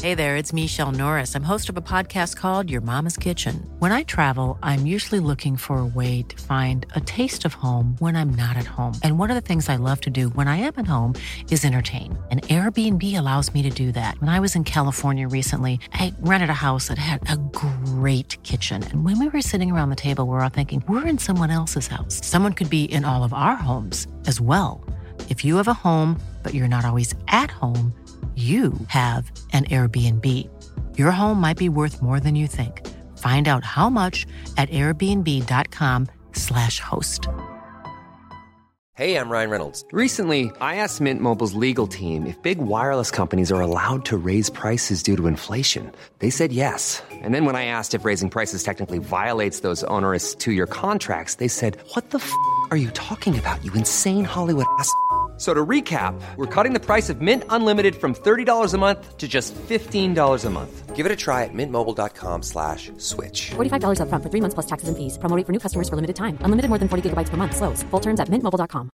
Hey there, it's Michelle Norris. I'm host of a podcast called Your Mama's Kitchen. When I travel, I'm usually looking for a way to find a taste of home when I'm not at home. And one of the things I love to do when I am at home is entertain. And Airbnb allows me to do that. When I was in California recently, I rented a house that had a great kitchen. And when we were sitting around the table, we were all thinking, we're in someone else's house. Someone could be in all of our homes as well. If you have a home, but you're not always at home, you have an Airbnb. Your home might be worth more than you think. Find out how much at airbnb.com/host. Hey, I'm Ryan Reynolds. Recently, I asked Mint Mobile's legal team if big wireless companies are allowed to raise prices due to inflation. They said yes. And then when I asked if raising prices technically violates those onerous two-year contracts, they said, "What the f*** are you talking about, you insane Hollywood ass?" So to recap, we're cutting the price of Mint Unlimited from $30 a month to just $15 a month. Give it a try at mintmobile.com/switch. $45 up front for 3 months plus taxes and fees. Promo rate for new customers for limited time. Unlimited more than 40 gigabytes per month. Slows full terms at mintmobile.com.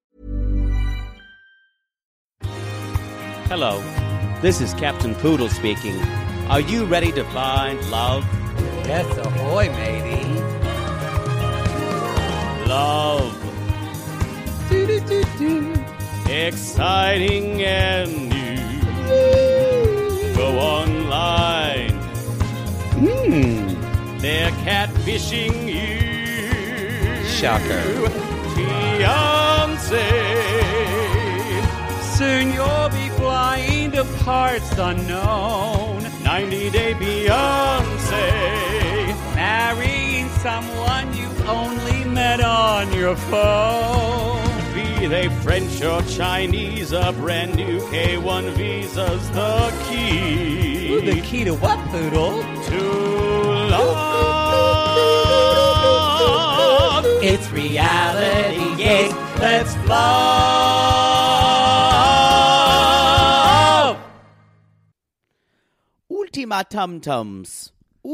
Hello, this is Captain Poodle speaking. Are you ready to find love? Yes, ahoy, matey. Love. Do-do-do-do. Exciting and new. Go online. They're catfishing you. Shocker. Fiancé. Soon you'll be flying to parts unknown. 90-day Beyonce. Marrying someone you only met on your phone. Be they French or Chinese, a brand new K1 visa's the key. Ooh, the key to what, Poodle? To love. It's reality, yes, let's love. Ultimatums.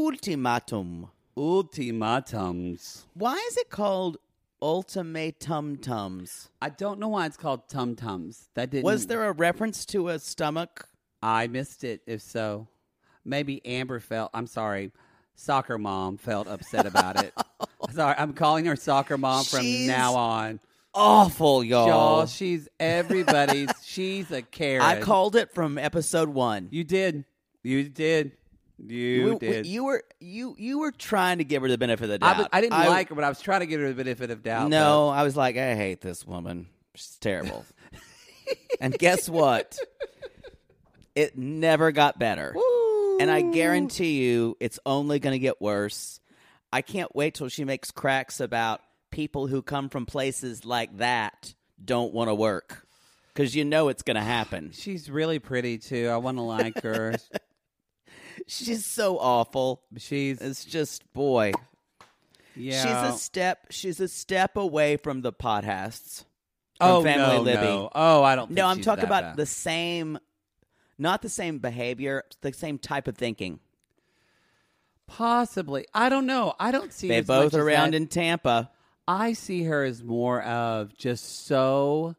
Ultimatums. Why is it called ultimatum-tums? I don't know why it's called tum-tums. That didn't. Was there a reference to a stomach? I missed it, if so. Maybe Amber felt, I'm sorry, soccer mom felt upset about it. Sorry, I'm calling her soccer mom from now on. Awful, y'all. She's everybody's, she's a Karen. I called it from episode 1. You did. You did. You did. You were trying to give her the benefit of the doubt. I didn't like her, but I was trying to give her the benefit of doubt. No, I was like, I hate this woman. She's terrible. And guess what? It never got better. Woo. And I guarantee you it's only going to get worse. I can't wait till she makes cracks about people who come from places like that don't want to work. Because you know it's going to happen. She's really pretty, too. I want to like her. She's so awful. It's just, boy. Yeah. She's a step away from the podcasts. Oh, Family no, Libby. no. Oh, I don't think No, I'm she's talking that about bad. the same, not the same behavior, the same type of thinking. Possibly. I don't know. I don't see They as both much as around that. in Tampa. I see her as more of just so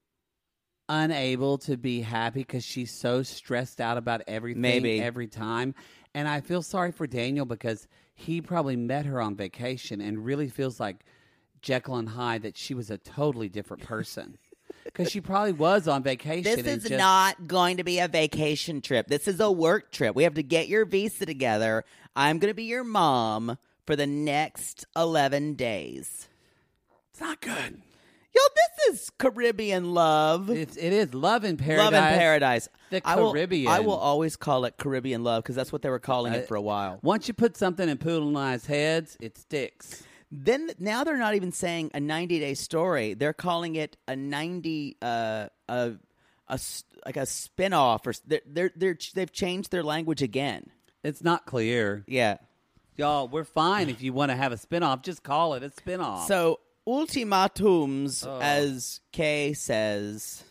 unable to be happy because she's so stressed out about everything every time. And I feel sorry for Daniel because he probably met her on vacation and really feels like Jekyll and Hyde, that she was a totally different person. Because she probably was on vacation. This is not going to be a vacation trip. This is a work trip. We have to get your visa together. I'm going to be your mom for the next 11 days. It's not good. Yo, this is Caribbean love. It is Love in Paradise. Love in Paradise. The Caribbean. I will always call it Caribbean love because that's what they were calling it for a while. Once you put something in Poodle and I's heads, it sticks. Then now they're not even saying a 90-day story. They're calling it a 90 like a spin-off, or they've changed their language again. It's not clear. Yeah. Y'all, we're fine if you want to have a spinoff. Just call it a spinoff. So, ultimatums, as Kay says.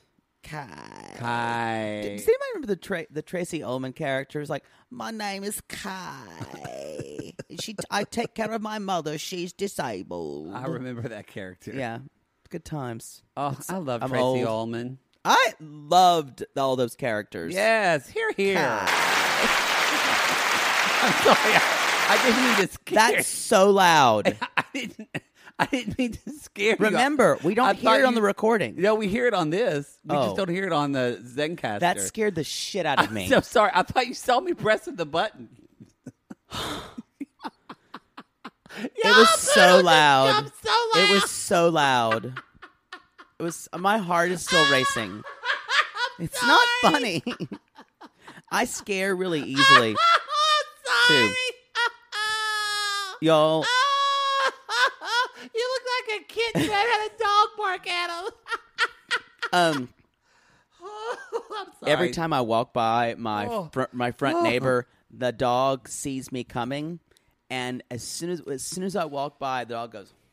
Kai. Does anybody remember the Tracy Ullman character? It's like, my name is Kai. I take care of my mother. She's disabled. I remember that character. Yeah. Good times. Oh, I love I'm Tracy old. Ullman. I loved all those characters. Yes, here. Kai. I'm sorry. I didn't mean to scare. That's so loud. I didn't mean to scare you. Remember, we don't hear it on the recording. No, we hear it on this. We just don't hear it on the Zencastr. That scared the shit out of me. I'm so sorry. I thought you saw me pressing the button. It was so loud. It was so loud. It was. My heart is still racing. It's not funny. I scare really easily. Too. Y'all. You look like a kitten that had a dog bark at him. I'm sorry. Every time I walk by my front neighbor, the dog sees me coming, and as soon as I walk by, the dog goes.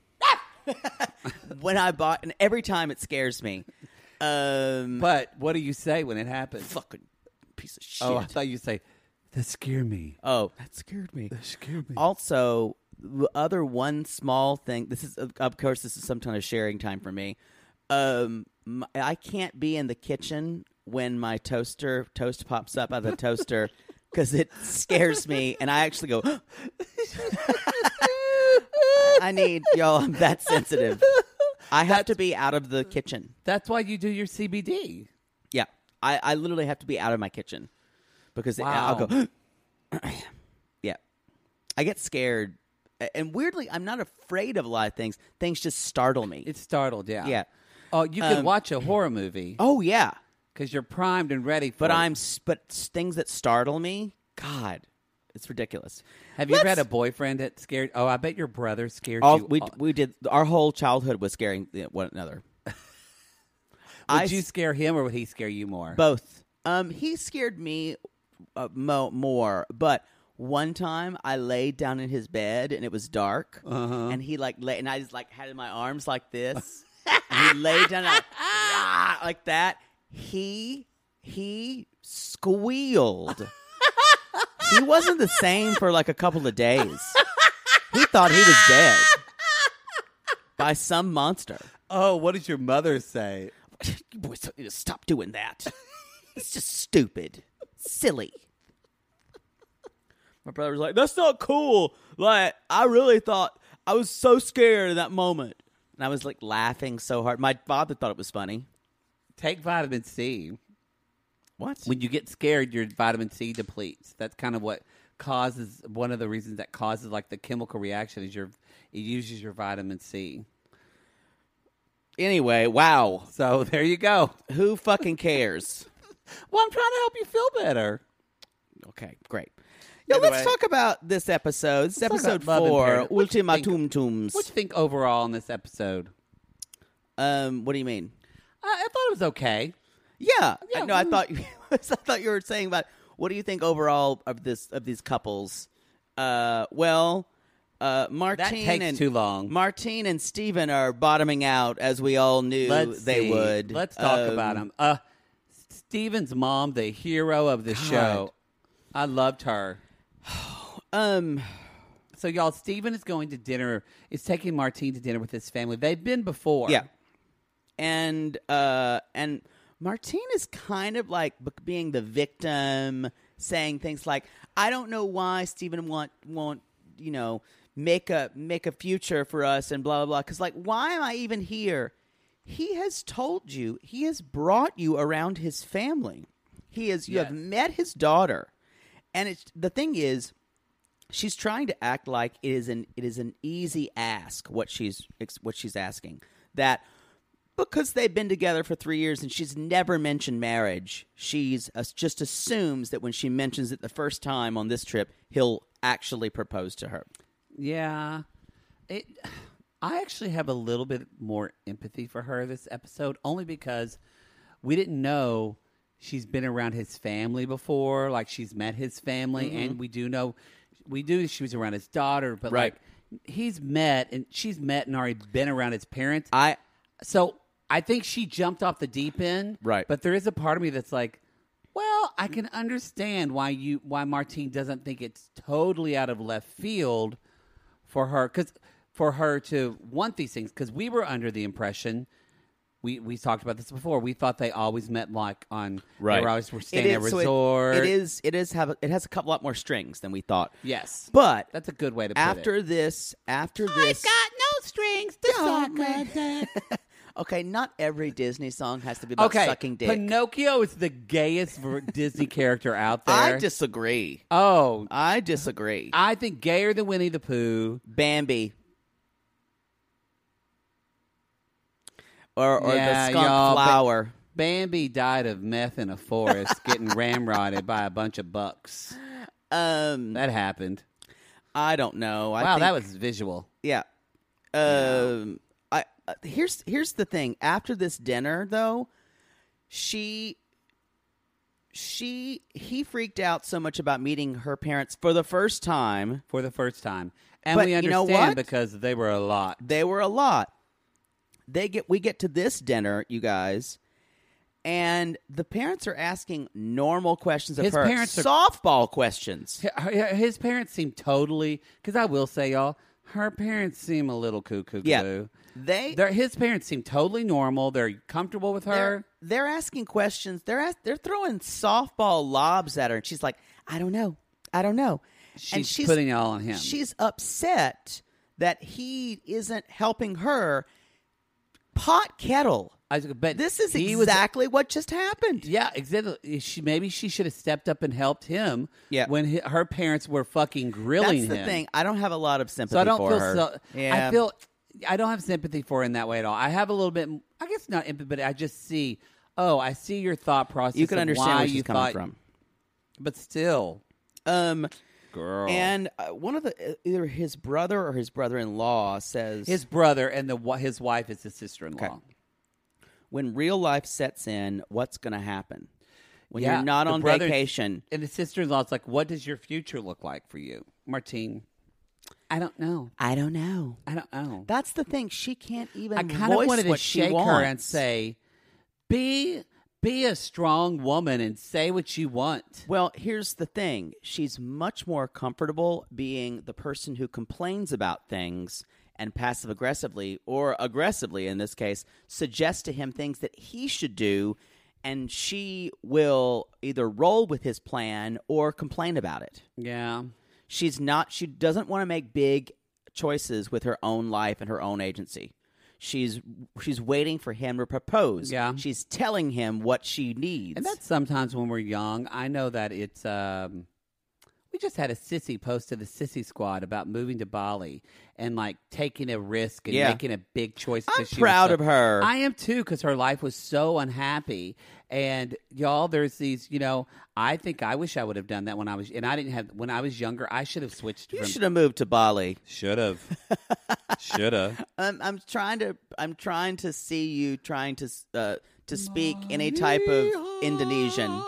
And every time it scares me. But what do you say when it happens? Fucking piece of shit. Oh, I thought you'd say, that scared me. Oh, that scared me. That scared me. Also, the other one small thing, this is some kind of sharing time for me. I can't be in the kitchen when my toast pops up out of the toaster because it scares me, and I actually go, y'all, I'm that sensitive. I have to be out of the kitchen. That's why you do your CBD. Yeah. I literally have to be out of my kitchen because I'll go, yeah. I get scared. And weirdly, I'm not afraid of a lot of things. Things just startle me. It's startled, yeah. Yeah. Oh, you could watch a horror movie. Oh, yeah. Because you're primed and ready for it. But things that startle me, God, it's ridiculous. Have you ever had a boyfriend that scared? Oh, I bet your brother scared you. We did. Our whole childhood was scaring one another. Would you scare him or would he scare you more? Both. He scared me more, but one time I laid down in his bed and it was dark, and he and I just had my arms like this. And he laid down like that. He squealed. He wasn't the same for a couple of days. He thought he was dead by some monster. Oh, what did your mother say? You boys need to stop doing that. It's just stupid. Silly. My brother was like, that's not cool. I really thought, I was so scared in that moment. And I was laughing so hard. My father thought it was funny. Take vitamin C. What? When you get scared, your vitamin C depletes. That's kind of what causes, one of the reasons that causes the chemical reaction is it uses your vitamin C. Anyway, wow. So there you go. Who fucking cares? Well, I'm trying to help you feel better. Okay, great. Yeah, anyway, let's talk about this episode. This is episode 4, Ultimatum Tums. What do you think overall on this episode? What do you mean? I thought it was okay. Yeah. No, I thought you were saying about what do you think overall of these couples? Martine that takes too long. Martine and Steven are bottoming out, as we all knew they would. Let's talk about them. Steven's mom, the hero of the show. I loved her. So y'all, Steven is going to dinner. Is taking Martine to dinner with his family. They've been before. Yeah. And Martine is kind of being the victim, saying things like, "I don't know why Steven won't make a future for us," and blah blah blah. Because why am I even here? He has told you. He has brought you around his family. You have met his daughter, and the thing is, she's trying to act like it is an easy ask. What she's asking that. Because they've been together for 3 years and she's never mentioned marriage, she's just assumes that when she mentions it the first time on this trip, he'll actually propose to her. Yeah. I actually have a little bit more empathy for her this episode, only because we didn't know she's been around his family before. She's met his family, and we do she was around his daughter, but she's met and already been around his parents. So I think she jumped off the deep end. Right. But there is a part of me that's well, I can understand why Martine doesn't think it's totally out of left field for her to want these things. Because we were under the impression We talked about this before. We thought they always met like on Right. They were staying at a resort. It has a couple lot more strings than we thought. Yes, But that's a good way to put after it. this, I've got no strings to suck my dick. Okay, not every Disney song has to be about sucking dick. Pinocchio is the gayest Disney character out there. I disagree. Oh, I disagree. I think gayer than Winnie the Pooh. Bambi. Or Yeah, the skunk y'all, flower. Bambi died of meth in a forest, getting ramrodded by a bunch of bucks. That happened. I don't know. I Wow, think, that was visual. Yeah. Here's the thing. After this dinner, though, he freaked out so much about meeting her parents for the first time. For the first time. And But we you know understand what? because they were a lot. They were a lot. We get to this dinner, you guys, and the parents are asking normal questions of His her. parents are- Softball questions. His parents seem totally, because I will say, y'all, her parents seem a little cuckoo. Yeah. His parents seem totally normal. They're comfortable with her. They're asking questions. They're throwing softball lobs at her, and she's like, I don't know. She's putting it all on him. She's upset that he isn't helping her. Pot kettle. But This is exactly what just happened. Yeah, exactly. Maybe she should have stepped up and helped him when her parents were fucking grilling him. That's the thing. I don't have a lot of sympathy So I don't for feel her. I don't have sympathy for her in that way at all. I have a little bit, I guess not empathy, but I just see, I see your thought process. You can of understand why where she's you coming thought, from. But still. Girl. And one of either his brother or his brother-in-law says His brother and his wife is his sister-in-law. Okay. When real life sets in, what's going to happen? When you're not the on brother- vacation. And the sister-in-law's like, what does your future look like for you? Martine, I don't know. I don't know. That's the thing. She can't even I kind of voice wanted to what she shake wants. her and say, be a strong woman and say what you want. Well, here's the thing. She's much more comfortable being the person who complains about things and passive-aggressively, or aggressively in this case, suggests to him things that he should do, and she will either roll with his plan or complain about it. Yeah. She doesn't want to make big choices with her own life and her own agency. She's waiting for him to propose. Yeah. She's telling him what she needs. And that's sometimes when we're young. I know that it's we just had a sissy post to the Sissy Squad about moving to Bali and like taking a risk and making a big choice. I'm proud of her. I am too, because her life was so unhappy. And y'all, there's these, I think I wish I would have done that when I was younger. I should have switched. You should have moved to Bali. Should have. I'm trying to see you trying to speak any type of Indonesian.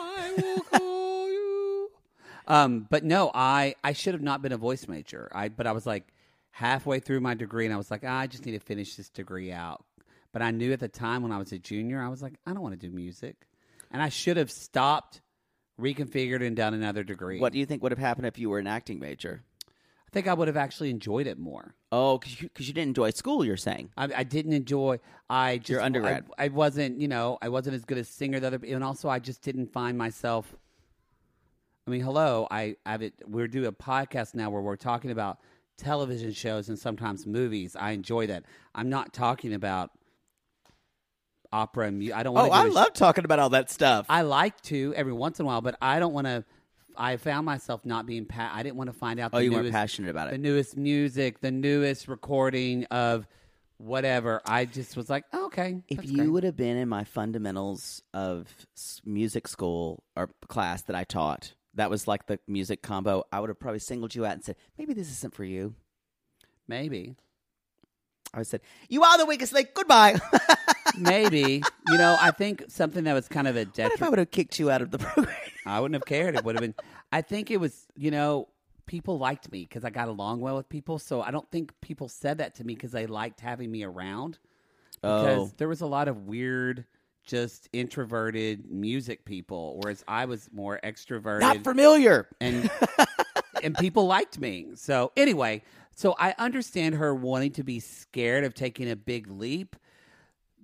But no, I should have not been a voice major. But I was like halfway through my degree, and I was like, I just need to finish this degree out. But I knew at the time when I was a junior, I was like, I don't want to do music, and I should have stopped, reconfigured, and done another degree. What do you think would have happened if you were an acting major? I think I would have actually enjoyed it more. Oh, because you didn't enjoy school, you're saying? I didn't enjoy. Your undergrad. I wasn't. I wasn't as good a singer as and also I just didn't find myself. I mean, hello. We're doing a podcast now where we're talking about television shows and sometimes movies. I enjoy that. I'm not talking about opera and music. I don't want to. I love talking about all that stuff. I like to every once in a while, but I don't want to. I found myself not being. I didn't want to find out. You weren't passionate about it. The newest music, the newest recording of whatever. I just was like, okay. If you would have been in my fundamentals of music school or class that I taught, that was like the music combo, I would have probably singled you out and said, maybe this isn't for you. Maybe. I would have said, you are the weakest link. Goodbye. Maybe. I think something that was kind of a detriment. What if I would have kicked you out of the program? I wouldn't have cared. It would have been. I think it was, people liked me because I got along well with people. So I don't think people said that to me because they liked having me around. Because there was a lot of weird, just introverted music people, whereas I was more extroverted. Not familiar. And people liked me. So anyway, I understand her wanting to be scared of taking a big leap.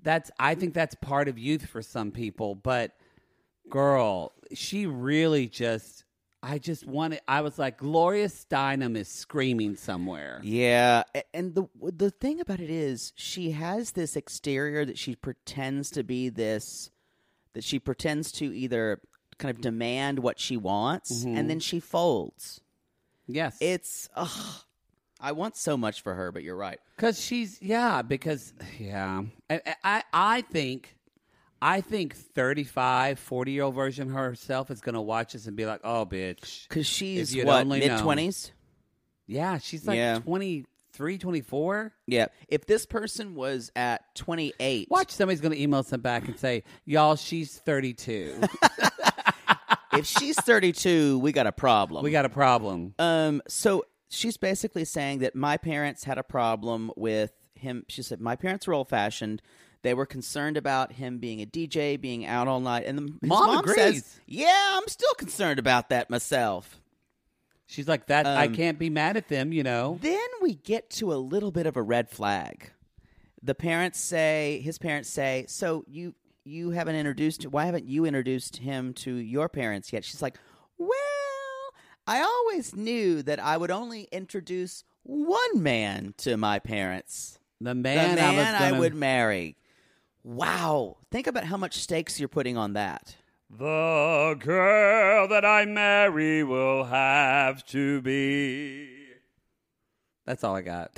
I think that's part of youth for some people. But girl, she really I was like, Gloria Steinem is screaming somewhere. Yeah, and the thing about it is, she has this exterior that she pretends to be this, that she pretends to either kind of demand what she wants, and then she folds. Yes. It's, I want so much for her, but you're right. I think 35, 40-year-old version of herself is going to watch this and be like, oh, bitch. Because she's, what, mid-20s? Yeah, she's like 23, 24. Yeah. If this person was at 28. Watch, somebody's going to email some back and say, y'all, she's 32. If she's 32, we got a problem. So she's basically saying that my parents had a problem with him. She said, my parents were old-fashioned. They were concerned about him being a DJ, being out all night. And his mom agrees. says, yeah, I'm still concerned about that myself. She's like, that. I can't be mad at them, Then we get to a little bit of a red flag. His parents say, so you haven't why haven't you introduced him to your parents yet? She's like, well, I always knew that I would only introduce one man to my parents. The man I would marry. Wow. Think about how much stakes you're putting on that. The girl that I marry will have to be. That's all I got.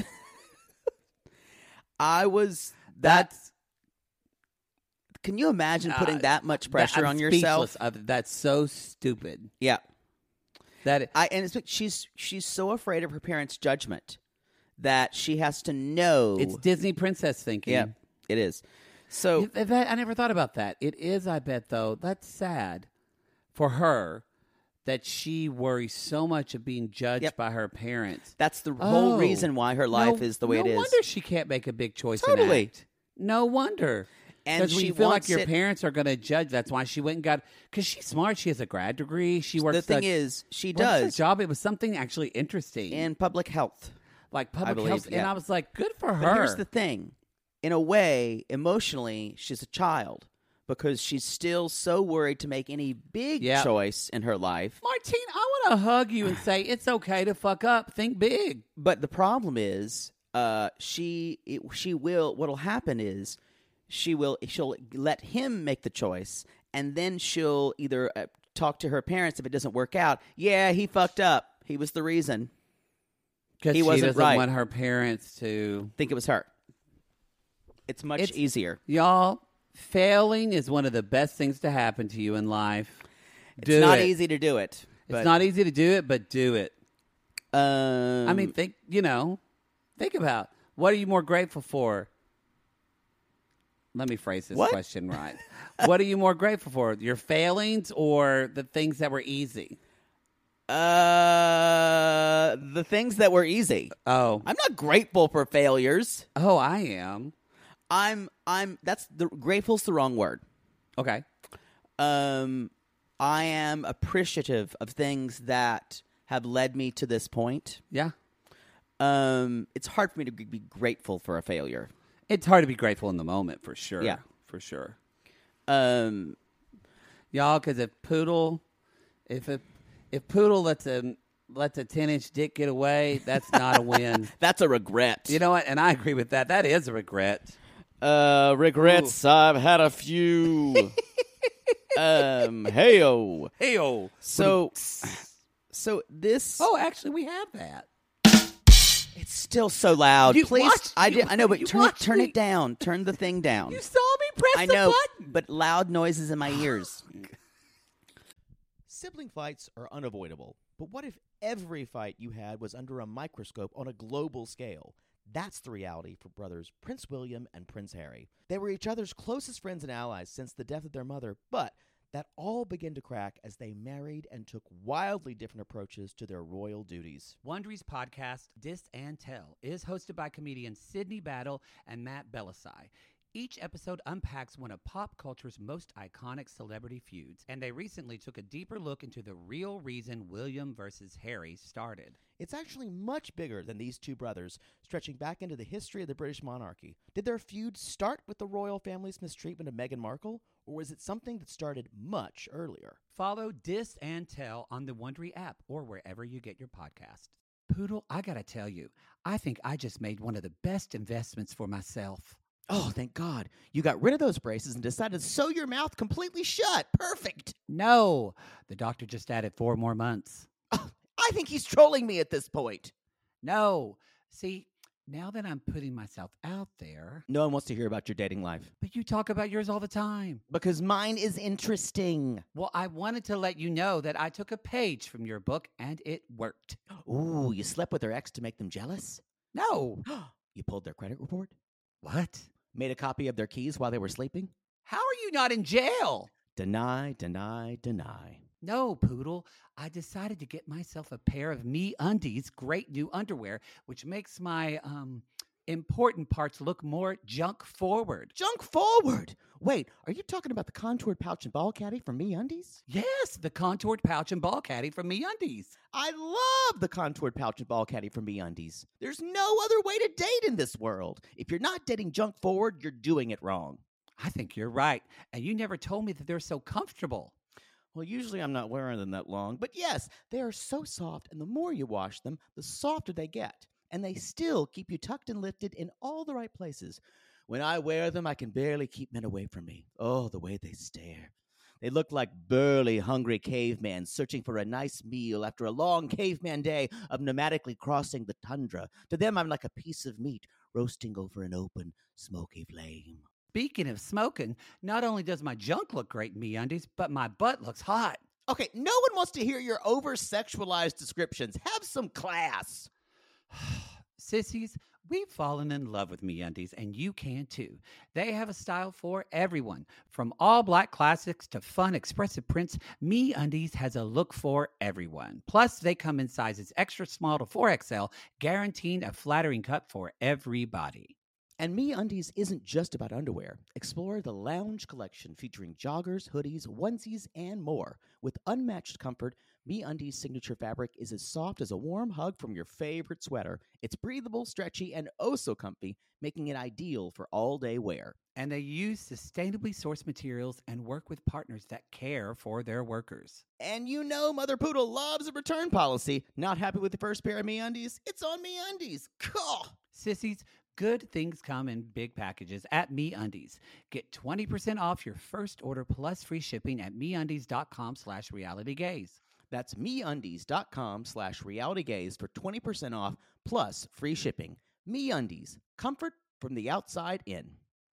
Can you imagine putting that much pressure on yourself? That's so stupid. Yeah. She's so afraid of her parents' judgment that she has to know. It's Disney princess thinking. Yeah, it is. So I never thought about that. It is, I bet, though. That's sad for her that she worries so much of being judged by her parents. That's the whole reason why her life is the way it is. No wonder she can't make a big choice. Totally. And act. No wonder. Because when you feel like your parents are going to judge, that's why she went and got. Because she's smart. She has a grad degree. She works. The thing is, she does. does her job. It was something actually interesting in public health. Like public health. Yeah. And I was like, good for her. But here's the thing. In a way, emotionally, she's a child because she's still so worried to make any big choice in her life. Martine, I want to hug you and say, it's okay to fuck up. Think big. But the problem is, what'll happen is, she'll let him make the choice, and then she'll either talk to her parents if it doesn't work out. Yeah, he fucked up. He was the reason. Because she doesn't want her parents to think it was her. It's much easier. Y'all, failing is one of the best things to happen to you in life. It's not easy to do it. It's not easy to do it, but do it. I mean, think about, what are you more grateful for? Let me phrase this question right. What are you more grateful for? Your failings or the things that were easy? The things that were easy. Oh. I'm not grateful for failures. Oh, I am. Grateful's the wrong word. Okay. I am appreciative of things that have led me to this point. Yeah. It's hard for me to be grateful for a failure. It's hard to be grateful in the moment, for sure. Yeah. For sure. Y'all, because if Poodle lets a 10-inch dick get away, that's not a win. That's a regret. You know what? And I agree with that. That is a regret. Regrets. Ooh. I've had a few. Heyo. Heyo. So this. Oh, actually, we have that. It's still so loud. Please, I know, but turn it down. Turn the thing down. You saw me press the button. But loud noises in my ears. Sibling fights are unavoidable, but what if every fight you had was under a microscope on a global scale? That's the reality for brothers Prince William and Prince Harry. They were each other's closest friends and allies since the death of their mother, but that all began to crack as they married and took wildly different approaches to their royal duties. Wondery's podcast, Dis and Tell, is hosted by comedians Sydney Battle and Matt Belisai. Each episode unpacks one of pop culture's most iconic celebrity feuds, and they recently took a deeper look into the real reason William versus Harry started. It's actually much bigger than these two brothers, stretching back into the history of the British monarchy. Did their feud start with the royal family's mistreatment of Meghan Markle, or was it something that started much earlier? Follow Dis and Tell on the Wondery app or wherever you get your podcast. Poodle, I gotta tell you, I think I just made one of the best investments for myself. Oh, thank God. You got rid of those braces and decided to sew your mouth completely shut. Perfect. No, the doctor just added 4 more months. Oh, I think he's trolling me at this point. No. See, now that I'm putting myself out there... No one wants to hear about your dating life. But you talk about yours all the time. Because mine is interesting. Well, I wanted to let you know that I took a page from your book and it worked. Ooh, you slept with their ex to make them jealous? No. You pulled their credit report? What? Made a copy of their keys while they were sleeping? How are you not in jail? Deny, deny, deny. No, Poodle. I decided to get myself a pair of MeUndies great new underwear, which makes my, important parts look more junk forward. Junk forward? Wait, are you talking about the contoured pouch and ball caddy from MeUndies? Yes, the contoured pouch and ball caddy from MeUndies. I love the contoured pouch and ball caddy from MeUndies. There's no other way to date in this world. If you're not dating junk forward, you're doing it wrong. I think you're right, and you never told me that they're so comfortable. Well, usually I'm not wearing them that long, but yes, they are so soft, and the more you wash them, the softer they get. And they still keep you tucked and lifted in all the right places. When I wear them, I can barely keep men away from me. Oh, the way they stare. They look like burly, hungry cavemen searching for a nice meal after a long caveman day of nomadically crossing the tundra. To them, I'm like a piece of meat roasting over an open, smoky flame. Speaking of smoking, not only does my junk look great in MeUndies, but my butt looks hot. Okay, no one wants to hear your over-sexualized descriptions. Have some class. Sissies, we've fallen in love with MeUndies, and you can too. They have a style for everyone. From all black classics to fun, expressive prints, MeUndies has a look for everyone. Plus, they come in sizes extra small to 4XL, guaranteeing a flattering cut for everybody. And MeUndies isn't just about underwear. Explore the Lounge collection featuring joggers, hoodies, onesies, and more. With unmatched comfort, MeUndies' signature fabric is as soft as a warm hug from your favorite sweater. It's breathable, stretchy, and oh so comfy, making it ideal for all-day wear. And they use sustainably sourced materials and work with partners that care for their workers. And you know Mother Poodle loves a return policy. Not happy with the first pair of MeUndies? It's on MeUndies. Cool. Sissies, good things come in big packages at MeUndies. Get 20% off your first order plus free shipping at MeUndies.com/realitygaze. That's MeUndies.com/realitygaze for 20% off plus free shipping. MeUndies, comfort from the outside in.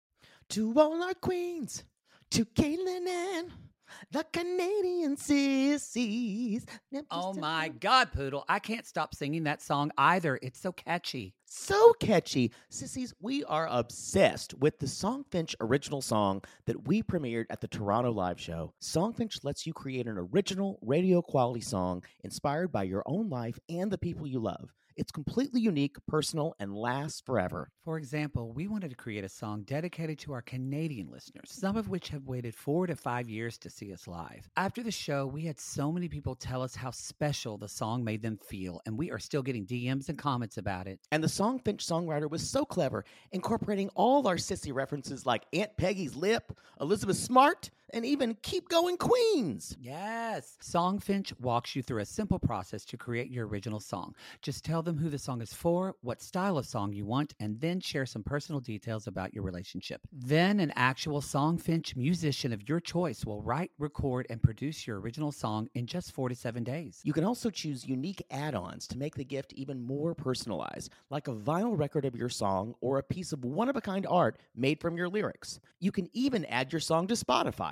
To all our queens, to Caitlin and the Canadian sissies. Oh my God, Poodle. I can't stop singing that song either. It's so catchy. So catchy. Sissies, we are obsessed with the Songfinch original song that we premiered at the Toronto Live Show. Songfinch lets you create an original radio quality song inspired by your own life and the people you love. It's completely unique, personal, and lasts forever. For example, we wanted to create a song dedicated to our Canadian listeners, some of which have waited 4 to 5 years to see us live. After the show, we had so many people tell us how special the song made them feel, and we are still getting DMs and comments about it. And the Songfinch songwriter was so clever, incorporating all our sissy references like Aunt Peggy's Lip, Elizabeth Smart, and even Keep Going Queens. Yes. Songfinch walks you through a simple process to create your original song. Just tell them who the song is for, what style of song you want, and then share some personal details about your relationship. Then an actual Songfinch musician of your choice will write, record, and produce your original song in just 4 to 7 days. You can also choose unique add-ons to make the gift even more personalized, like a vinyl record of your song or a piece of one-of-a-kind art made from your lyrics. You can even add your song to Spotify.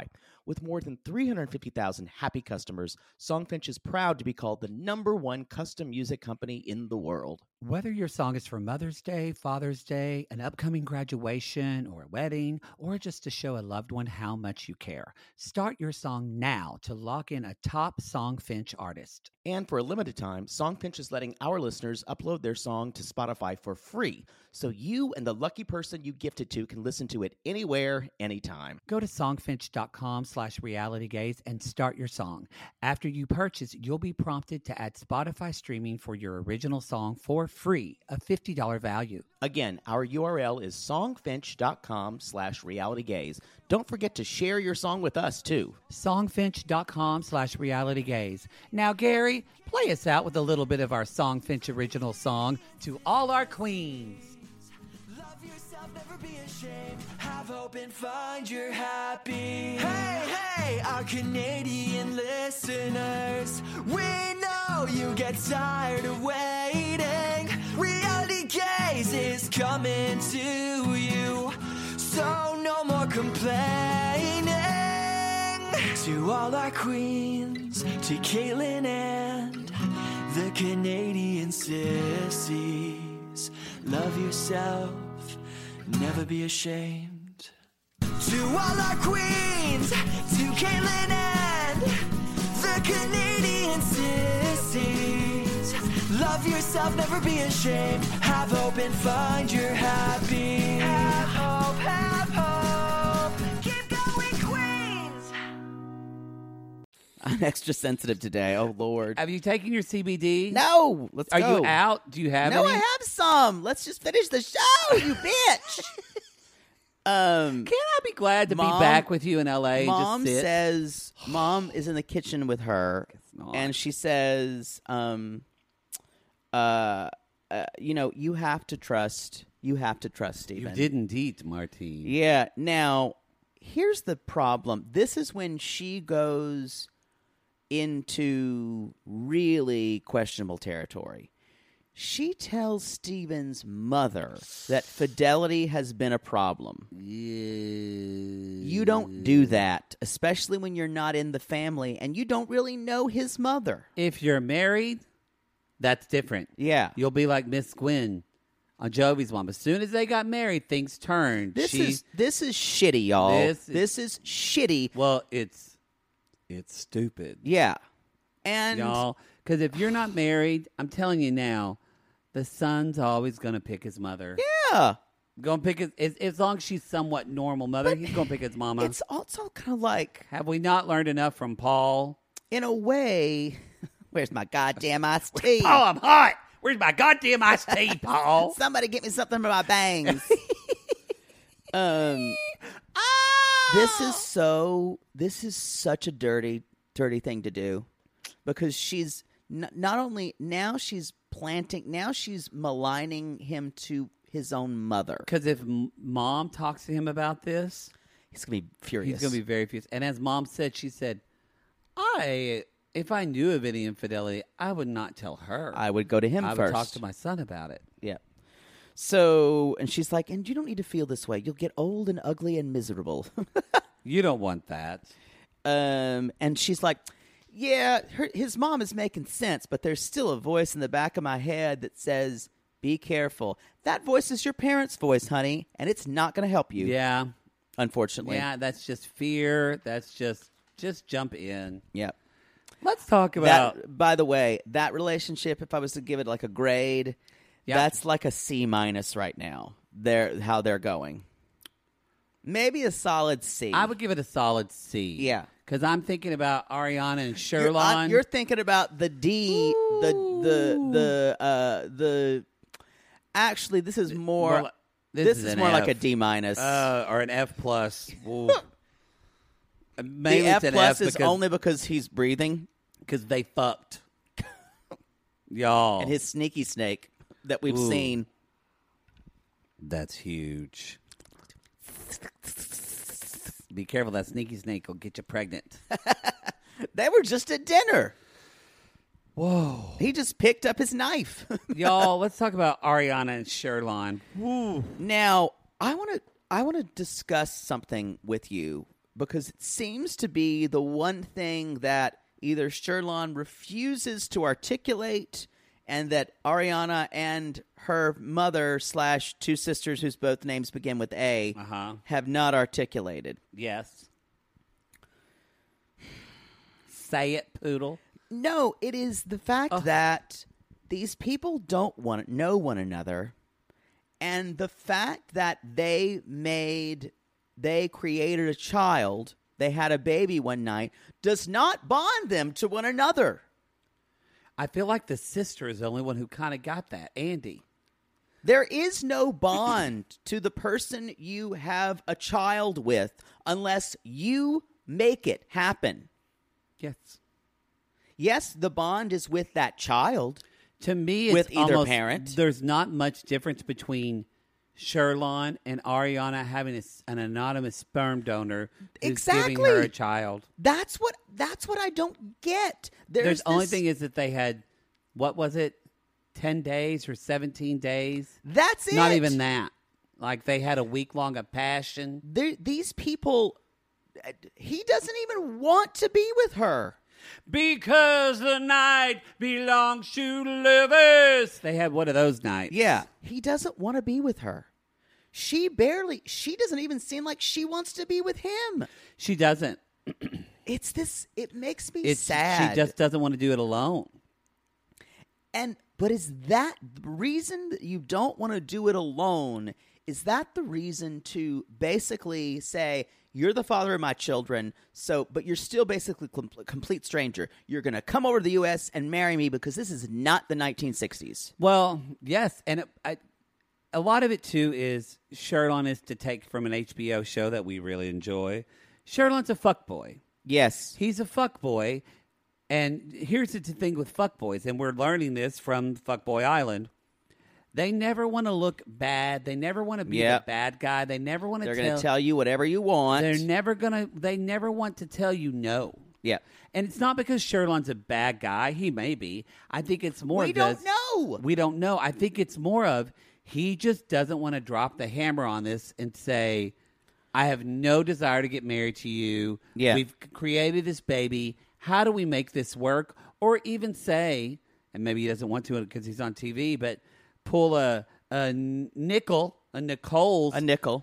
With more than 350,000 happy customers, Songfinch is proud to be called the #1 custom music company in the world. Whether your song is for Mother's Day, Father's Day, an upcoming graduation, or a wedding, or just to show a loved one how much you care, start your song now to lock in a top Songfinch artist. And for a limited time, Songfinch is letting our listeners upload their song to Spotify for free, so you and the lucky person you gifted to can listen to it anywhere, anytime. Go to songfinch.com/realitygaze and start your song. After you purchase, you'll be prompted to add Spotify streaming for your original song for free, a $50 value. Again, our URL is songfinch.com/realitygaze. Don't forget to share your song with us, too. Songfinch.com/realitygaze. Now, Gary, play us out with a little bit of our Songfinch original song, To All Our Queens. Love yourself, never be ashamed. Have hope and find your happy. Hey, hey, our Canadian listeners. We know you get tired of waiting. Reality Gaze is coming to you. So no more complaining. To all our queens, to Caitlin and the Canadian sissies. Love yourself, never be ashamed. To all our queens, to Caitlin and the Canadian sissies. Love yourself, never be ashamed. Have hope and find your happy. Have hope, have hope. Keep going, Queens. I'm extra sensitive today. Oh, Lord. Have you taken your CBD? No. Let's Are go. you out? Do you have No, any? I have some. Let's just finish the show, you bitch. Can I be glad to be back with you in LA? Mom and just sit? says, Mom is in the kitchen with her, and she says, you have to trust Stephen. You didn't eat, Martine. Yeah. Now, here's the problem. This is when she goes into really questionable territory. She tells Stephen's mother that fidelity has been a problem. You don't do that, especially when you're not in the family and you don't really know his mother. If you're married, that's different. Yeah. You'll be like Miss Gwen on Jovi's mom. As soon as they got married, things turned. This is shitty, y'all. This is shitty. Well, it's stupid. Yeah. And y'all, because if you're not married, I'm telling you now, the son's always going to pick his mother. Yeah. Going to pick his, as long as she's somewhat normal mother, he's going to pick his mama. It's also kind of like, have we not learned enough from Paul? In a way, where's my goddamn iced tea? Paul, I'm hot. Where's my goddamn iced tea, Paul? Somebody get me something for my bangs. This is such a dirty thing to do, because she's not only now she's maligning him to his own mother. Because if mom talks to him about this, he's gonna be furious. He's gonna be very furious. And as mom said, she said, if I knew of any infidelity, I would not tell her. I would go to him first. I would talk to my son about it. Yeah. So, and she's like, and you don't need to feel this way. You'll get old and ugly and miserable. You don't want that. And she's like, yeah, his mom is making sense, but there's still a voice in the back of my head that says, be careful. That voice is your parents' voice, honey, and it's not going to help you. Yeah. Unfortunately. Yeah, that's just fear. That's just jump in. Yep. Let's talk about... That, by the way, that relationship, if I was to give it like a grade, that's like a C- right now. How they're going. Maybe a solid C. I would give it a solid C. Yeah. Because I'm thinking about Ariana and Sherlon. You're thinking about the D, the actually, this is more... This is more like a D-. Or an F+. The F+ is only because he's breathing. Because they fucked. Y'all. And his sneaky snake that we've seen. That's huge. Be careful, that sneaky snake will get you pregnant. They were just at dinner. Whoa. He just picked up his knife. Y'all, let's talk about Ariana and Sherlon. Now, I want to discuss something with you because it seems to be the one thing that either Sherlon refuses to articulate and that Ariana and her mother / two sisters whose both names begin with A have not articulated. Yes. Say it, Poodle. No, it is the fact that these people don't know one another, and the fact that they created a child, they had a baby one night, does not bond them to one another. I feel like the sister is the only one who kind of got that, Andy. There is no bond to the person you have a child with unless you make it happen. Yes. Yes, the bond is with that child. To me, it's with either almost, parent. There's not much difference between Sherlon and Ariana having an anonymous sperm donor who's giving her a child. That's what I don't get. There's only thing is that they had, what was it, 10 days or 17 days? That's it. Not even that. Like they had a week long of passion. These people, he doesn't even want to be with her. Because the night belongs to livers. They had one of those nights. Yeah. He doesn't want to be with her. She doesn't even seem like she wants to be with him. She doesn't. It makes me sad. She just doesn't want to do it alone. But is that the reason that you don't want to do it alone? Is that the reason to basically say, you're the father of my children, but you're still basically a complete stranger. You're going to come over to the U.S. and marry me because this is not the 1960s. Well, yes. And a lot of it, too, is Sherlon is to take from an HBO show that we really enjoy. Sherlon's a fuckboy. Yes. He's a fuckboy. And here's the thing with fuckboys, and we're learning this from Fuckboy Island. They never want to look bad. They never want to be the bad guy. They never want to They're going to tell you whatever you want. They never want to tell you no. Yeah. And it's not because Sherlon's a bad guy. He may be. I think it's more We don't know. We don't know. I think it's more of he just doesn't want to drop the hammer on this and say, I have no desire to get married to you. Yeah. We've created this baby. How do we make this work? Or even say, and maybe he doesn't want to because he's on TV, but pull a Nicole and Azignan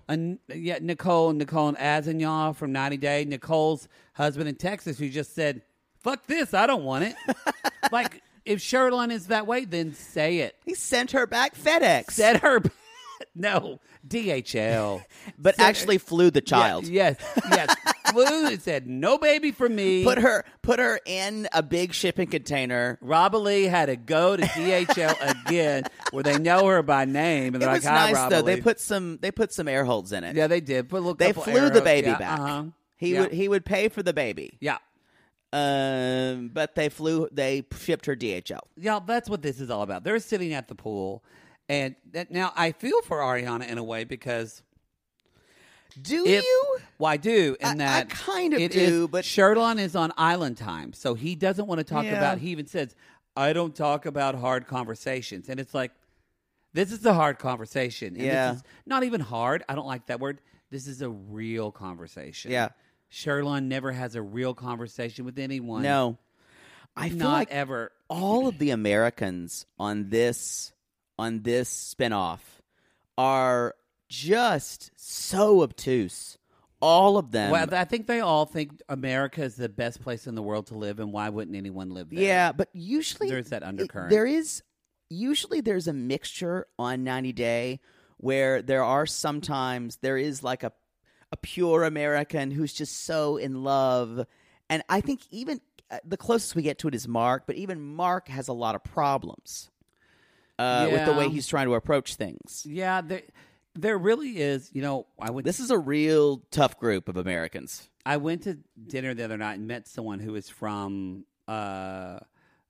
from 90 Day, Nicole's husband in Texas, who just said, fuck this, I don't want it. Like, if Sherlon is that way, then say it. He sent her back FedEx. Sent her no, DHL. But actually flew the child. Yes. Flew and said, no baby for me. Put her in a big shipping container. Robba Lee had to go to DHL again, where they know her by name, and they're like, "Hi, nice Robba though. Lee." They put some air holes in it. Yeah, they did. Put a little. They flew the baby yeah, back. He would pay for the baby. Yeah. But they shipped her DHL. Yeah, that's what this is all about. They're sitting at the pool, and now I feel for Ariana in a way because. Do you? Well, I do. In that I kind of do, but Sherlon is on island time, so he doesn't want to talk about. He even says, "I don't talk about hard conversations," and it's like, this is a hard conversation. And this is not even hard. I don't like that word. This is a real conversation. Yeah, Sherlon never has a real conversation with anyone. No, I feel like ever. All of the Americans on this spinoff are just so obtuse. All of them. Well, I think they all think America is the best place in the world to live, and why wouldn't anyone live there? Yeah, but usually there's that undercurrent. There's a mixture on 90 Day where there is like a pure American who's just so in love. And I think even the closest we get to it is Mark, but even Mark has a lot of problems with the way he's trying to approach things. Yeah, there really is. This is a real tough group of Americans. I went to dinner the other night and met someone who is from not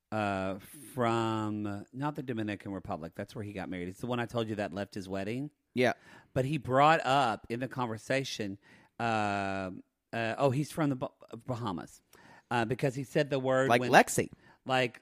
the Dominican Republic. That's where he got married. It's the one I told you that left his wedding. Yeah. But he brought up in the conversation, he's from the Bahamas, because he said the word like Lexi, like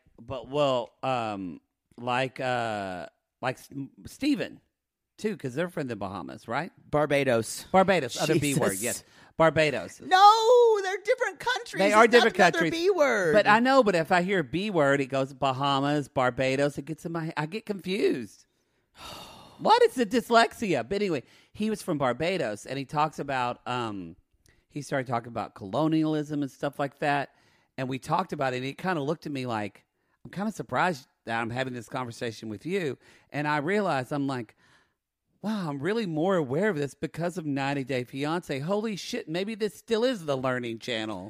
Stephen too, because they're from the Bahamas, right? Barbados, other B word, yes. Barbados. No, they're different countries. They are different Another countries. B word. But I know. But if I hear B word, it goes Bahamas, Barbados. It gets in my. I get confused. What is the dyslexia? But anyway, he was from Barbados, and he talks about. He started talking about colonialism and stuff like that, and we talked about it. And he kind of looked at me like, I'm kind of surprised that I'm having this conversation with you. And I realized I'm like, wow, I'm really more aware of this because of 90 Day Fiancé. Holy shit, maybe this still is the Learning Channel.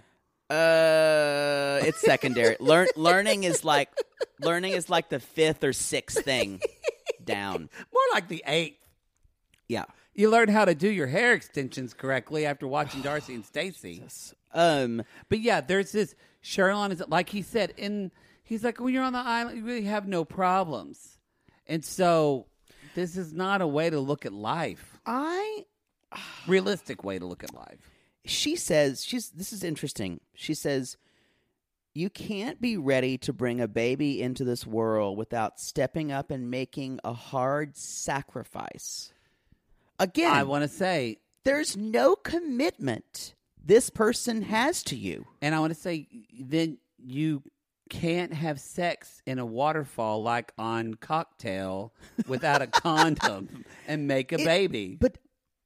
It's secondary. Learning is like the fifth or sixth thing down. More like the eighth. Yeah. You learn how to do your hair extensions correctly after watching Darcy and Stacey. But yeah, there's this Sherlon is like he said, and he's like, when you're on the island, you really have no problems. And so this is not a way to look at life. Realistic way to look at life. She says, this is interesting. She says, you can't be ready to bring a baby into this world without stepping up and making a hard sacrifice. Again, I want to say, there's no commitment this person has to you. And I want to say, then you can't have sex in a waterfall like on Cocktail without a condom and make a baby. But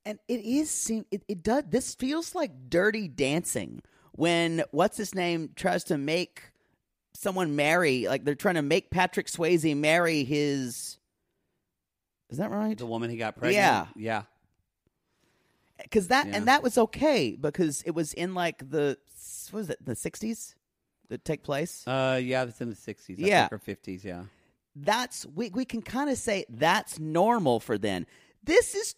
it does. This feels like Dirty Dancing when what's his name tries to make someone marry, like they're trying to make Patrick Swayze marry his. Is that right? The woman he got pregnant. Yeah. Because that was okay because it was in like the 60s that take place. Yeah, it's in the 60s. Yeah, or 50s. Yeah. That's we can kind of say that's normal for then. This is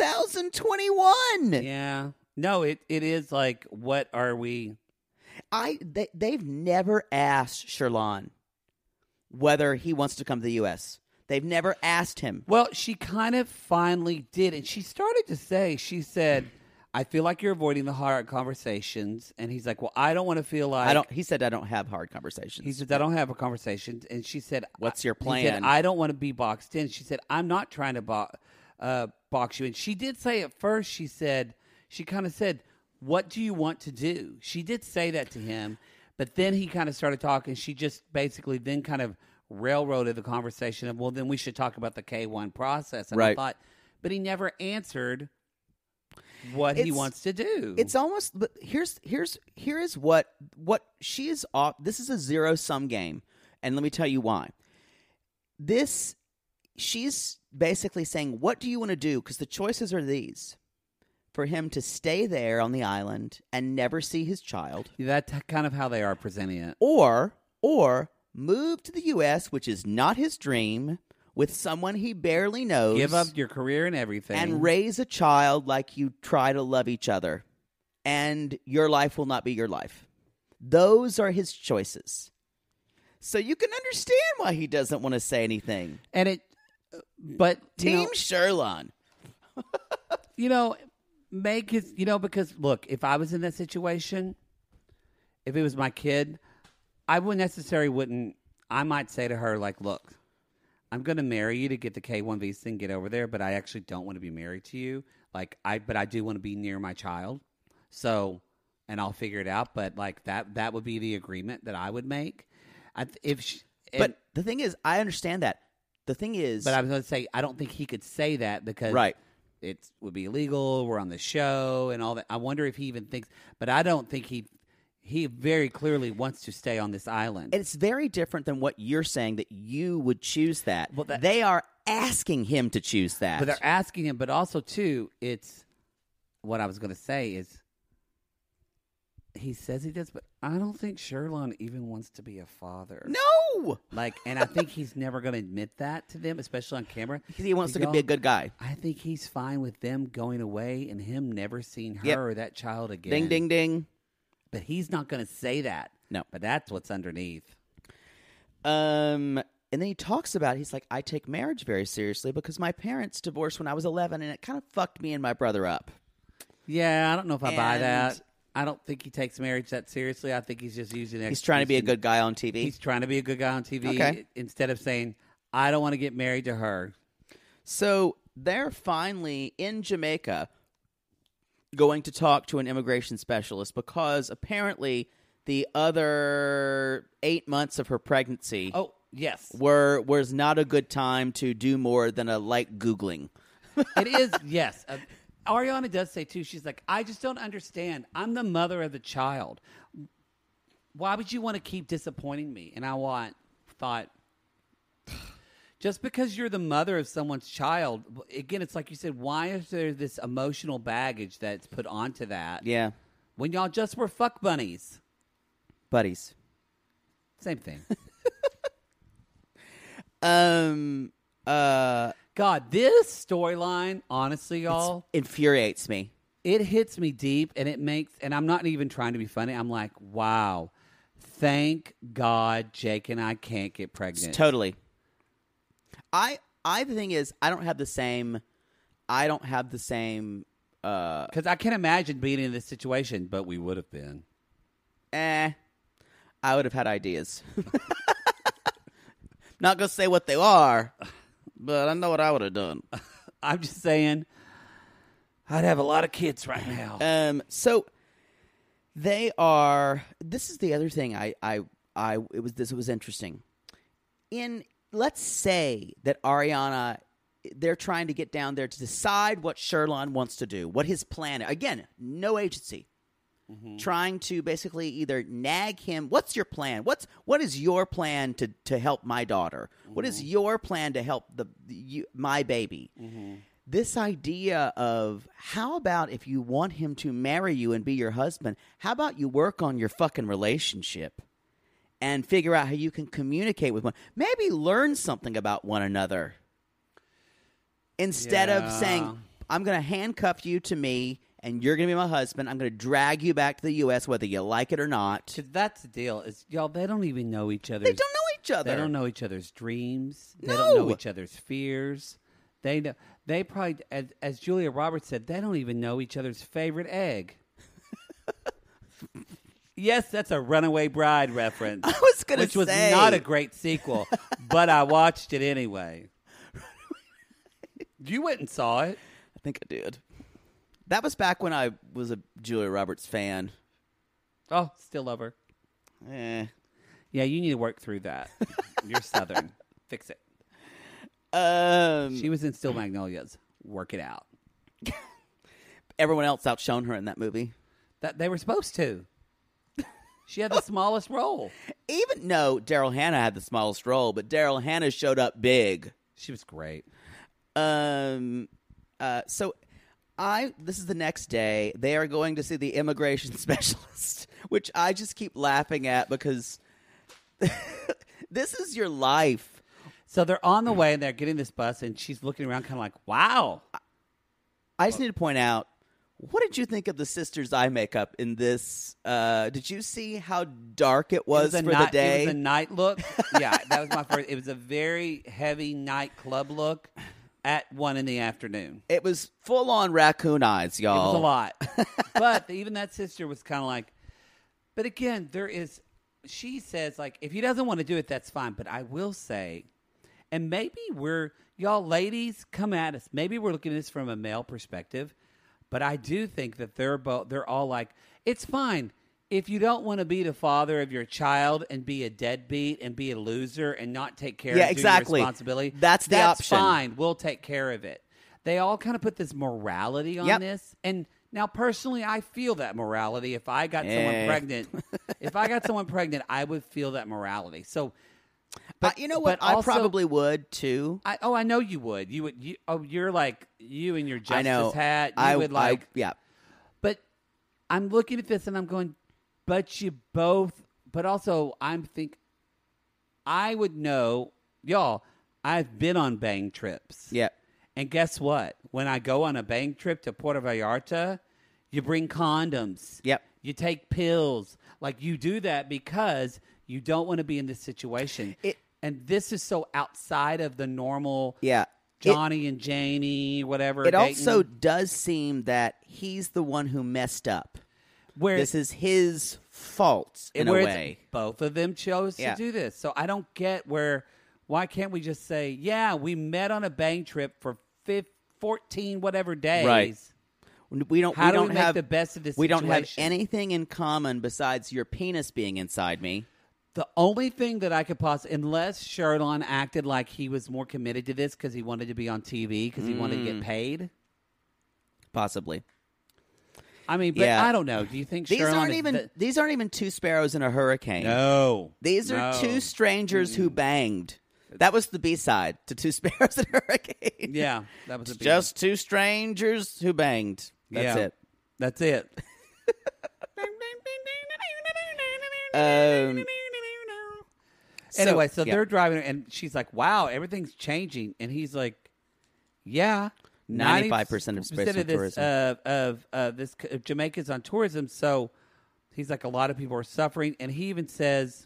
2021. Yeah. No, it is like, what are we? They've never asked Sherlon whether he wants to come to the U.S. They've never asked him. Well, she kind of finally did, and she started to say, she said, I feel like you're avoiding the hard conversations. And he's like, well, I don't want to feel like... He said, I don't have hard conversations. He said, I don't have a conversation. And she said... What's your plan? He said, I don't want to be boxed in. She said, I'm not trying to box you in. She did say at first, she kind of said, what do you want to do? She did say that to him. But then he kind of started talking. She just basically then kind of railroaded the conversation of, well, then we should talk about the K1 process. And I thought, but he never answered what he wants to do. It's almost, but here is what she is off. This is a zero-sum game. And let me tell you why. She's basically saying, what do you want to do? Because the choices are these. For him to stay there on the island and never see his child. That's kind of how they are presenting it. Or move to the U.S., which is not his dream, with someone he barely knows. Give up your career and everything. And raise a child like you try to love each other. And your life will not be your life. Those are his choices. So you can understand why he doesn't want to say anything. But Team Sherlon. Make his, because look, if I was in that situation, if it was my kid, I I might say to her, like, look, I'm going to marry you to get the K1 visa and get over there, but I actually don't want to be married to you. But I do want to be near my child. So, and I'll figure it out. But like that would be the agreement that I would make. But the thing is, I understand that. The thing is, but I was going to say, I don't think he could say that because it would be illegal. We're on the show and all that. I wonder if he even thinks, but I don't think he very clearly wants to stay on this island. It's very different than what you're saying, that you would choose that. Well, they are asking him to choose that. But they're asking him, but also, too, it's what I was going to say is he says he does, but I don't think Sherlon even wants to be a father. No! And I think he's never going to admit that to them, especially on camera. Because he wants to be a good guy. I think he's fine with them going away and him never seeing her or that child again. Ding, ding, ding. But he's not going to say that. No. But that's what's underneath. And then he talks about, he's like, I take marriage very seriously because my parents divorced when I was 11 and it kind of fucked me and my brother up. Yeah, I don't know if I buy that. I don't think he takes marriage that seriously. I think he's just using it. He's trying to be a good guy on TV. He's trying to be a good guy on TV instead of saying, I don't want to get married to her. So they're finally in Jamaica. going to talk to an immigration specialist because apparently the other 8 months of her pregnancy was not a good time to do more than a light Googling. It is, yes. Ariana does say, too, she's like, I just don't understand. I'm the mother of the child. Why would you want to keep disappointing me? And I thought, just because you're the mother of someone's child, again, it's like you said, why is there this emotional baggage that's put onto that? Yeah. When y'all just were fuck bunnies. Buddies. Same thing. God, this storyline, honestly, y'all, infuriates me. It hits me deep, and and I'm not even trying to be funny. I'm like, wow, thank God Jake and I can't get pregnant. Totally. The thing is, I don't have the same, because I can't imagine being in this situation, but we would have been. I would have had ideas. Not going to say what they are, but I know what I would have done. I'm just saying, I'd have a lot of kids right now. So they are. This is the other thing. It was interesting. Let's say that Ariana, they're trying to get down there to decide what Sherlon wants to do, what his plan is. Again, no agency. Mm-hmm. Trying to basically either nag him. What's your plan? What is your plan to help my daughter? Mm-hmm. What is your plan to help my baby? Mm-hmm. This idea of how about if you want him to marry you and be your husband, how about you work on your fucking relationship and figure out how you can communicate with one. Maybe learn something about one another instead of saying, I'm going to handcuff you to me and you're going to be my husband. I'm going to drag you back to the U.S. whether you like it or not. Because that's the deal. Is y'all, they don't even know each other. They don't know each other. They don't know each other's dreams. No. They don't know each other's fears. They probably, as Julia Roberts said, they don't even know each other's favorite egg. Yes, that's a Runaway Bride reference. I was going to say. Which was not a great sequel, but I watched it anyway. You went and saw it. I think I did. That was back when I was a Julia Roberts fan. Oh, still love her. Yeah, you need to work through that. You're Southern. Fix it. She was in Still Magnolias. Work it out. Everyone else outshone her in that movie. That they were supposed to. She had the smallest role. Daryl Hannah had the smallest role, but Daryl Hannah showed up big. She was great. This is the next day. They are going to see the immigration specialist, which I just keep laughing at because this is your life. So they're on the way and they're getting this bus and she's looking around kind of like, wow. I just need to point out, what did you think of the sister's eye makeup in this? Did you see how dark it was for the day? It was a night look. Yeah, that was my first. It was a very heavy nightclub look at 1 p.m. It was full-on raccoon eyes, y'all. It was a lot. But even that sister was kind of like, but again, she says, like, if he doesn't want to do it, that's fine. But I will say, and maybe y'all ladies, come at us. Maybe we're looking at this from a male perspective. But I do think that they're all like, it's fine. If you don't want to be the father of your child and be a deadbeat and be a loser and not take care of your responsibility, that's the option. Fine. We'll take care of it. They all kind of put this morality on this. And now, personally, I feel that morality. If I got someone pregnant, I would feel that morality. So, but you know what? I probably would too. I know you would. You would. You're like you in your justice hat. Yeah. But I'm looking at this and I'm going, but you both. But also, I would know, y'all. I've been on bang trips. Yeah. And guess what? When I go on a bang trip to Puerto Vallarta, you bring condoms. Yep. You take pills. Like, you do that because you don't want to be in this situation. And this is so outside of the normal Johnny and Janie, whatever. It also does seem that he's the one who messed up. This is his fault in a way. Both of them chose to do this. So I don't get why can't we just say, we met on a bang trip for 14 whatever days. Right. We don't. How we do don't we have make the best of this We don't have situation? anything in common besides your penis being inside me. The only thing that I could possibly, unless Sherlon acted like he was more committed to this because he wanted to be on TV because he wanted to get paid. Possibly. I mean, but Yeah. I don't know. Do you think These Sherlon aren't is even. These aren't even two sparrows in a hurricane. No. These are No. two strangers who banged. That was the B-side to Two Sparrows in a Hurricane. Yeah, that was It's a just two strangers who banged. That's it. That's it. Anyway, so yeah. they're driving, and she's like, "Wow, everything's changing," and he's like, "Yeah, 95% of space on this tourism. this Jamaica's on tourism." So he's like, "A lot of people are suffering," and he even says,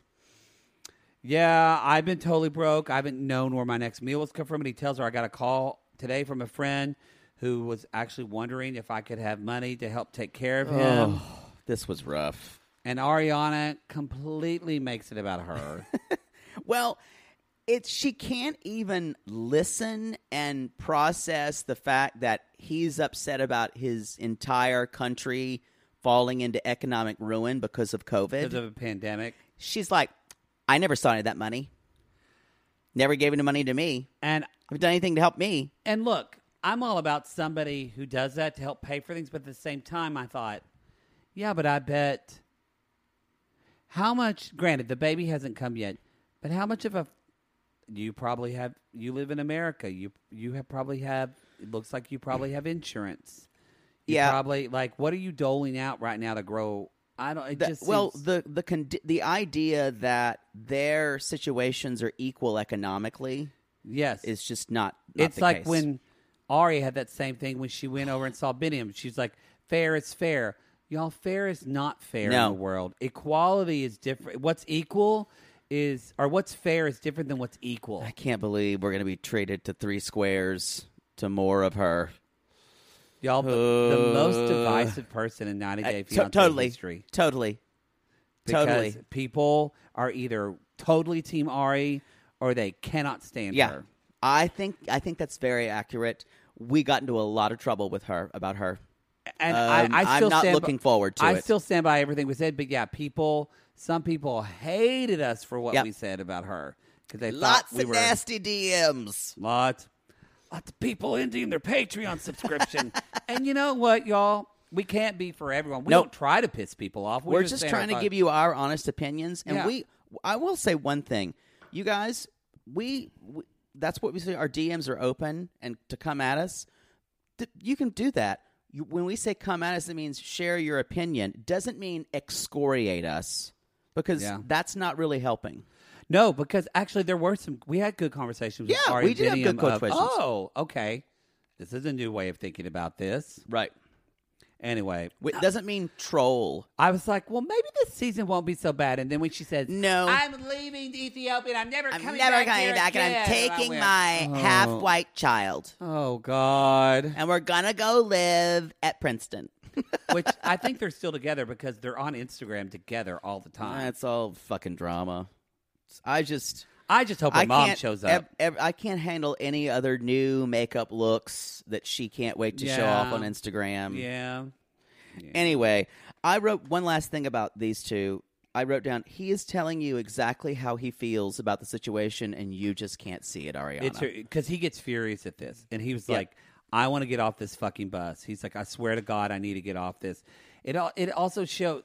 "Yeah, I've been totally broke. I haven't known where my next meal was come from." And he tells her, "I got a call today from a friend who was actually wondering if I could have money to help take care of him." This was rough. And Ariana completely makes it about her. Well, she can't even listen and process the fact that he's upset about his entire country falling into economic ruin because of COVID. Because of a pandemic. She's like, I never saw any of that money. Never gave any money to me. And Haven't done anything to help me. And look, I'm all about somebody who does that to help pay for things, but at the same time, I thought, yeah, but I bet how much, granted, the baby hasn't come yet, but how much of a, you live in America, you probably have, it looks like you probably have insurance. You probably, like, what are you doling out right now to grow? I don't, it just well, seems, the idea that their situations are equal economically yes, is just not it's the like case. when Ari had that same thing when she went over and saw Biniam. She's like, fair is fair. Y'all, fair is not fair in the world. Equality is different. What's equal is, or what's fair is different than what's equal. I can't believe we're going to be treated to 3 squares to more of her. Y'all, the most divisive person in 90 Day Fiancé history. Totally. Because people are either totally Team Ari or they cannot stand her. I think that's very accurate. We got into a lot of trouble with her about her. And I still I'm not looking forward to it. I still stand by everything we said, but yeah, some people hated us for what we said about her because they Lots thought we of were nasty DMs. Lots of people ending their Patreon subscription. And you know what, y'all? We can't be for everyone. We don't try to piss people off. We're just trying to give you our honest opinions. And I will say one thing. You guys, we that's what we say. Our DMs are open and to come at us. You can do that. When we say come at us, it means share your opinion. It doesn't mean excoriate us because that's not really helping. No, because actually we had good conversations with Ari we did have good conversations. Oh, okay. This is a new way of thinking about this. Right. Anyway. It doesn't mean troll. I was like, well, maybe this season won't be so bad. And then when she said, no, I'm leaving Ethiopia, I'm never coming back again. and I'm taking my half-white child. Oh, God. And we're going to go live at Princeton. Which I think they're still together because they're on Instagram together all the time. That's all fucking drama. I just hope her mom shows up. I can't handle any other new makeup looks that she can't wait to show off on Instagram. Yeah. Anyway, I wrote one last thing about these two. I wrote down, he is telling you exactly how he feels about the situation, and you just can't see it, Ariana. Because he gets furious at this. And he was like, I want to get off this fucking bus. He's like, I swear to God, I need to get off this. It also showed...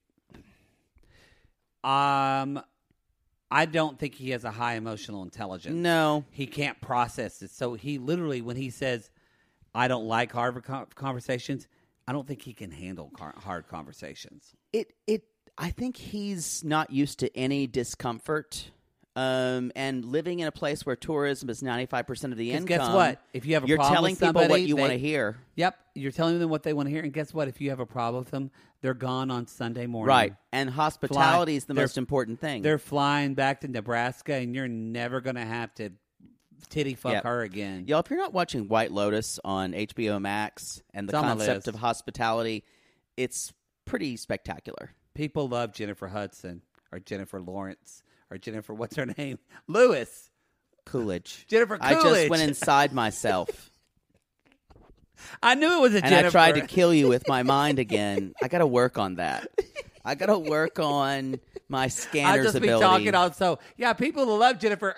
I don't think he has a high emotional intelligence. No. He can't process it. So he literally, when he says, I don't like hard conversations, I don't think he can handle hard conversations. I think he's not used to any discomfort. And living in a place where tourism is 95% of the income. Guess what? If you have a you're problem telling with somebody, people what you want to hear. Yep. You're telling them what they want to hear. And guess what? If you have a problem with them, they're gone on Sunday morning. Right. And hospitality is the most important thing. They're flying back to Nebraska, and you're never going to have to titty fuck her again. Y'all, if you're not watching White Lotus on HBO Max and the concept of hospitality, it's pretty spectacular. People love Jennifer Hudson or Jennifer Lawrence. Or Jennifer, what's her name? Lewis. Coolidge. Jennifer Coolidge. I just went inside myself. I knew it was a and Jennifer. I tried to kill you with my mind again. I got to work on that. I got to work on my scanner's I'll just ability. be talking also. Yeah, people who love Jennifer.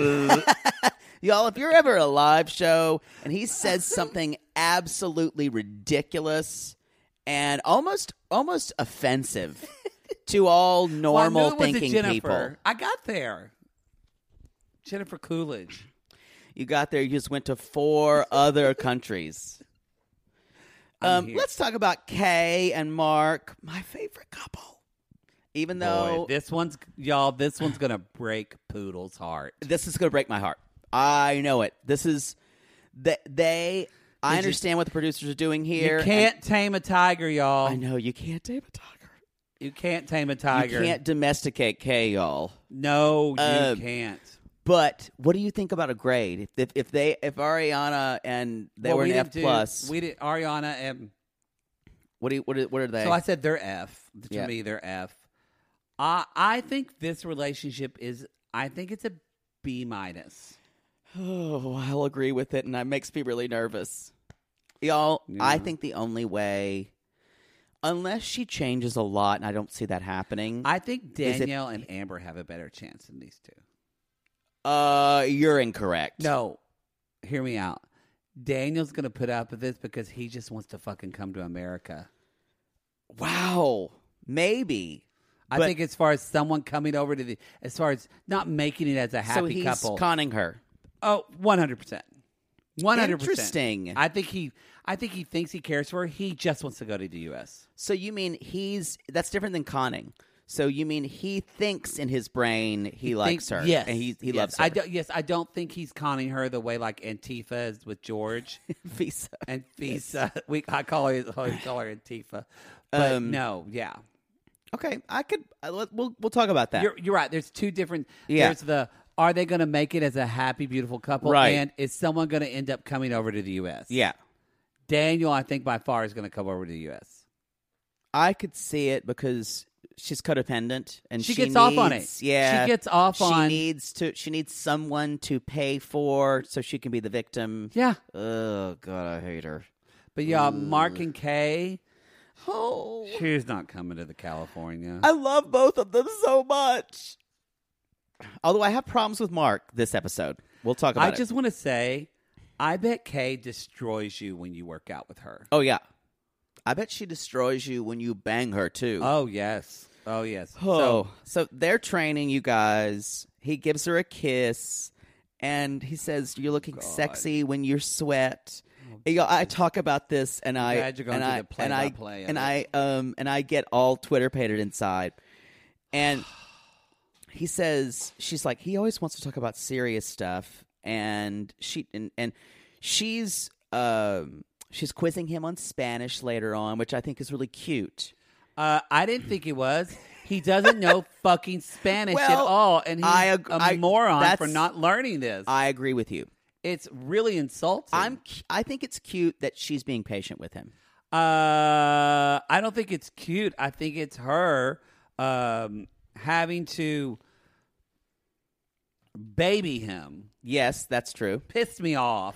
Y'all, if you're ever at a live show and he says something absolutely ridiculous and almost offensive to all normal thinking people. I got there. Jennifer Coolidge. You got there, you just went to 4 other countries. Let's talk about Kay and Mark, my favorite couple. Even though this one's gonna break Poodle's heart. This is gonna break my heart. I know it. This is I understand what the producers are doing here. You can't tame a tiger, y'all. I know you can't tame a tiger. You can't tame a tiger. You can't domesticate Kay, y'all. No, you can't. But what do you think about a grade? If Ariana and they were an F plus, we did Ariana and what are they? So I said they're F. To me, they're F. I think this relationship is. I think it's a B minus. Oh, I'll agree with it, and that makes me really nervous, y'all. Yeah. I think the only way, unless she changes a lot, and I don't see that happening. I think Danielle and Amber have a better chance than these two. You're incorrect. No, hear me out. Daniel's going to put up with this because he just wants to fucking come to America. Wow. Maybe. I think as far as someone coming over to as far as not making it as a happy couple. So he's conning her. Oh, 100%. 100%. Interesting. I think he thinks he cares for her. He just wants to go to the U.S. So you mean that's different than conning. So you mean he thinks in his brain he likes her? Yes. And he loves her. I don't think he's conning her the way like Antifa is with George. Visa. And Visa. I call her Antifa. But no, yeah. Okay, we'll talk about that. You're right. There's two different. Yeah. There's are they going to make it as a happy, beautiful couple? Right. And is someone going to end up coming over to the U.S.? Yeah. Daniel, I think by far is going to come over to the U.S. I could see it because she's codependent, and she gets off on it. Yeah, she gets off on. She needs someone to pay for so she can be the victim. Yeah. Oh God, I hate her. But yeah, Mark and Kay. Oh, she's not coming to the California. I love both of them so much. Although I have problems with Mark this episode. We'll talk about it. I just want to say, I bet Kay destroys you when you work out with her. Oh yeah. I bet she destroys you when you bang her, too. Oh, yes. Oh, yes. Oh, so they're training you guys. He gives her a kiss, and he says, you're looking sexy when you sweat. Oh, I talk about this, and I get all Twitter-pated inside. And he says, she's like, he always wants to talk about serious stuff, and she's quizzing him on Spanish later on, which I think is really cute. I didn't think it was. He doesn't know fucking Spanish at all, and he's a moron for not learning this. I agree with you. It's really insulting. I think it's cute that she's being patient with him. I don't think it's cute. I think it's her having to baby him. Yes, that's true. Pissed me off.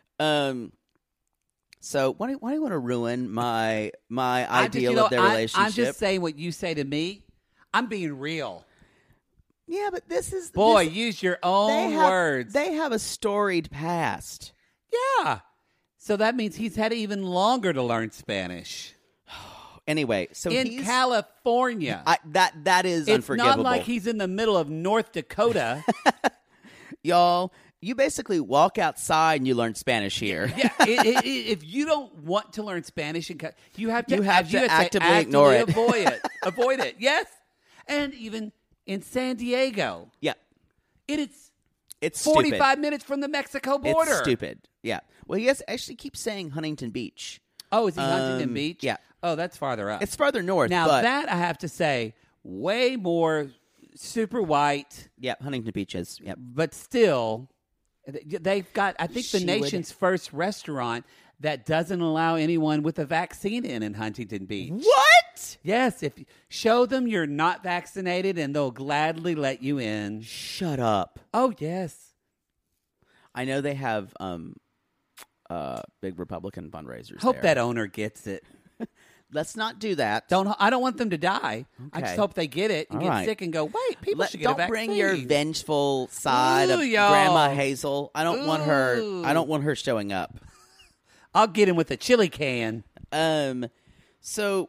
So why do you want to ruin my ideal of their relationship? I'm just saying what you say to me. I'm being real. Yeah, but this is... use your own words. They have a storied past. Yeah. So that means he's had even longer to learn Spanish. Anyway, so in California. That is unforgivable. It's not like he's in the middle of North Dakota. Y'all... You basically walk outside and you learn Spanish here. Yeah, if you don't want to learn Spanish, you have to actively ignore it. Avoid it. Yes, and even in San Diego. Yeah, it's 45 stupid. Minutes from the Mexico border. It's stupid. Yeah. Well, he actually keeps saying Huntington Beach. Oh, is he Huntington Beach? Yeah. Oh, that's farther up. It's farther north. Now but that I have to say, way more super white. Yeah, Huntington Beach is. Yeah, but still. They've got, I think, the nation's first restaurant that doesn't allow anyone with a vaccine in Huntington Beach. What? Yes. Show them you're not vaccinated, and they'll gladly let you in. Shut up. Oh, yes. I know they have big Republican fundraisers. Hope there. that owner gets it. Let's not do that. I don't want them to die. I Okay. just hope they get it and All get right. sick and go, wait, people should get a Don't vaccine. bring your vengeful side of y'all. Grandma Hazel. I don't want her. Ooh. I don't want her showing up. I'll get him with a chili can. So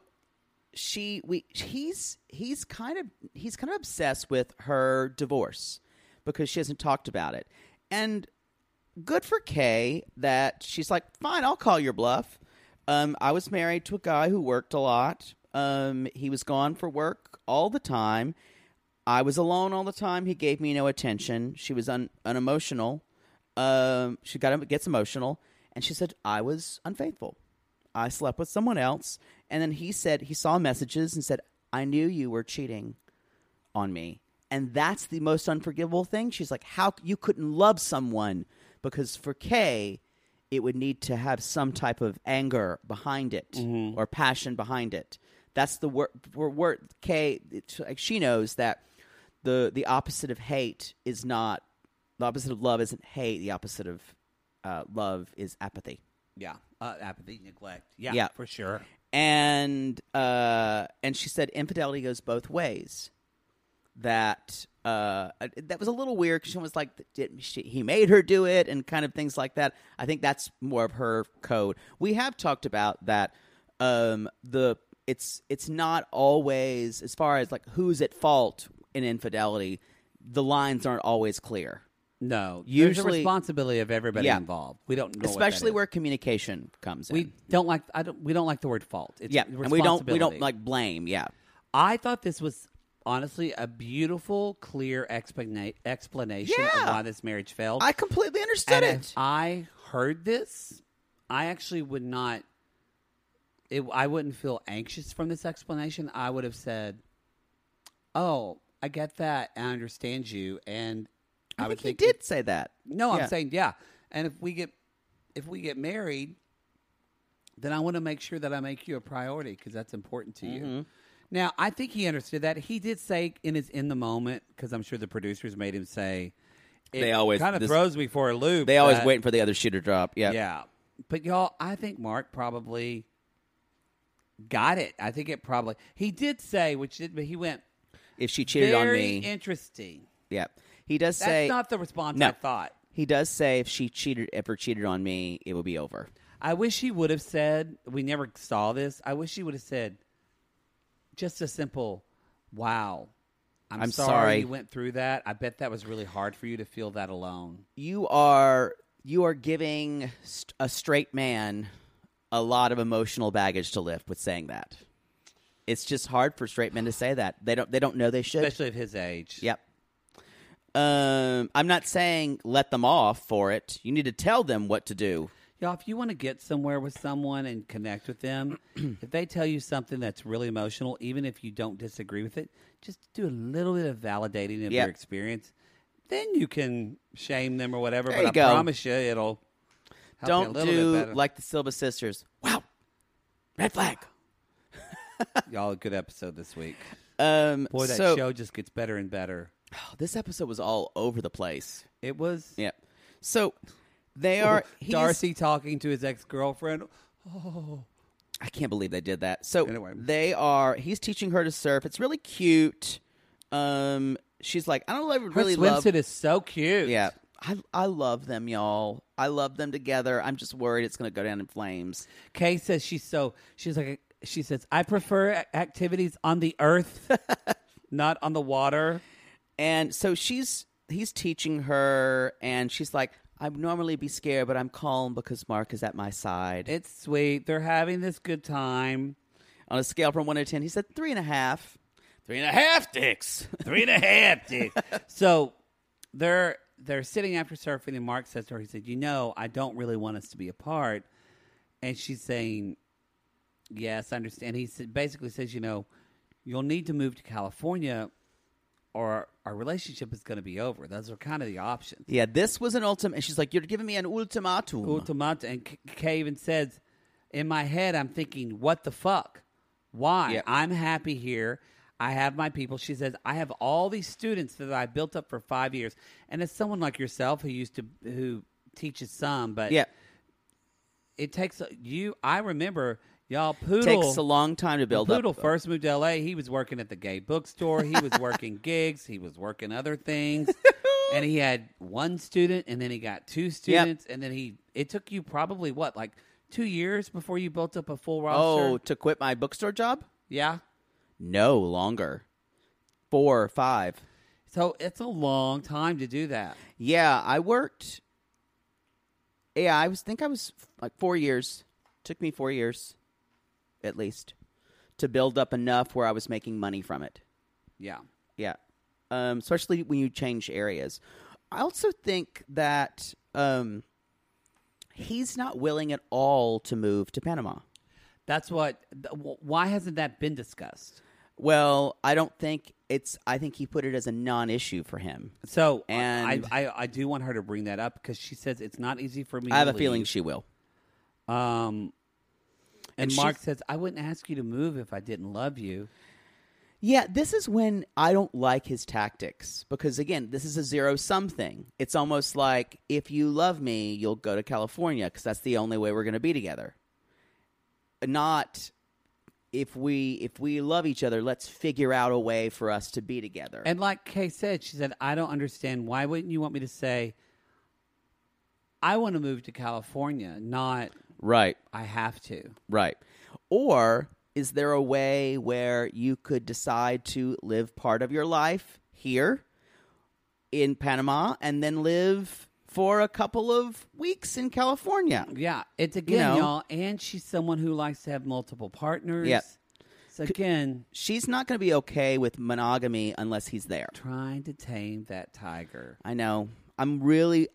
he's kind of obsessed with her divorce because she hasn't talked about it. And good for Kay that she's like, fine, I'll call your bluff. I was married to a guy who worked a lot. He was gone for work all the time. I was alone all the time. He gave me no attention. She was unemotional. She gets emotional. And she said, I was unfaithful. I slept with someone else. And then he said, he saw messages and said, I knew you were cheating on me. And that's the most unforgivable thing. She's like, how you couldn't love someone? Because for Kay, it would need to have some type of anger behind it or passion behind it. That's the word. Kay, she knows that the opposite of hate is not, the opposite of love isn't hate. The opposite of love is apathy. Yeah, apathy, neglect. Yeah, for sure. And she said infidelity goes both ways. That was a little weird because she was like, he made her do it and kind of things like that. I think that's more of her code. We have talked about that. It's not always, as far as like who's at fault in infidelity, the lines aren't always clear. No, usually there's a responsibility of everybody involved. We don't know, especially where communication comes in. We don't like the word fault. It's and we don't like blame. Yeah, I thought this was honestly a beautiful, clear explanation of why this marriage failed. I completely understood it. If I heard this, I actually would not. I wouldn't feel anxious from this explanation. I would have said, "Oh, I get that. I understand you." And I would think he did say that. No, I'm saying And if we get married, then I want to make sure that I make you a priority because that's important to you. Now, I think he understood that. He did say in the moment, because I'm sure the producers made him say, they always kind of throws me for a loop. They always waiting for the other shoe to drop. Yeah. Yeah. But y'all, I think Mark probably got it. I think he did say, but he went, if she cheated on me. Very interesting. Yeah. He does say. That's not the response I thought. He does say if she cheated on me, it would be over. I wish he would have said, we never saw this. I wish he would have said, just a simple, wow, I'm sorry you went through that. I bet that was really hard for you to feel that alone. You are giving a straight man a lot of emotional baggage to lift with saying that. It's just hard for straight men to say that. They don't know they should. Especially at his age. Yep. I'm not saying let them off for it. You need to tell them what to do. Y'all, if you want to get somewhere with someone and connect with them, if they tell you something that's really emotional, even if you don't disagree with it, just do a little bit of validating of your experience. Then you can shame them or whatever. There but I promise you it'll help Don't you a little do bit better. like the Silva sisters. Wow. Red flag. Y'all, a good episode this week. Boy, that show just gets better and better. This episode was all over the place. It was? Yeah. So they are... Darcy talking to his ex-girlfriend. Oh. I can't believe they did that. So anyway. He's teaching her to surf. It's really cute. She's like, I don't really her love... swimsuit is so cute. Yeah. I love them, y'all. I love them together. I'm just worried it's going to go down in flames. Kay says she says, I prefer activities on the earth, not on the water. And so he's teaching her, and she's like, I'd normally be scared, but I'm calm because Mark is at my side. It's sweet. They're having this good time. On a scale from 1 to 10, he said 3.5. 3.5 dicks. 3.5 dicks. So they're sitting after surfing, and Mark says to her, he said, I don't really want us to be apart. And she's saying, yes, I understand. He basically says, you'll need to move to California or our relationship is going to be over. Those are kind of the options. Yeah, this was an ultimatum. And she's like, you're giving me an ultimatum. Ultimatum. And Kay even says, in my head, I'm thinking, what the fuck? Why? Yep. I'm happy here. I have my people. She says, I have all these students that I built up for 5 years. And as someone like yourself who teaches some, but it takes I remember y'all Poodle Takes a long time to build Poodle up. first moved to L.A. He was working at the gay bookstore. He was working gigs. He was working other things. And he had one student, and then he got two students, and then it took you probably, 2 years before you built up a full roster? Oh, to quit my bookstore job? Yeah. No, longer. 4 or 5. So it's a long time to do that. Yeah, I worked. Yeah, I was 4 years. Took me 4 years, at least, to build up enough where I was making money from it. Yeah. Yeah. Especially when you change areas. I also think that he's not willing at all to move to Panama. That's why hasn't that been discussed? Well, I don't think I think he put it as a non-issue for him. So, and I do want her to bring that up because she says it's not easy for me I have to a feeling she will. And Mark says, I wouldn't ask you to move if I didn't love you. Yeah, this is when I don't like his tactics because, again, this is a zero-sum thing. It's almost like, if you love me, you'll go to California because that's the only way we're going to be together. Not, if we love each other, let's figure out a way for us to be together. And like Kay said, she said, I don't understand. Why wouldn't you want me to say, I want to move to California, not right. I have to. Right. Or is there a way where you could decide to live part of your life here in Panama and then live for a couple of weeks in California? Yeah. It's again, y'all, and she's someone who likes to have multiple partners. Yeah. So again, she's not going to be okay with monogamy unless he's there. Trying to tame that tiger. I know. I'm really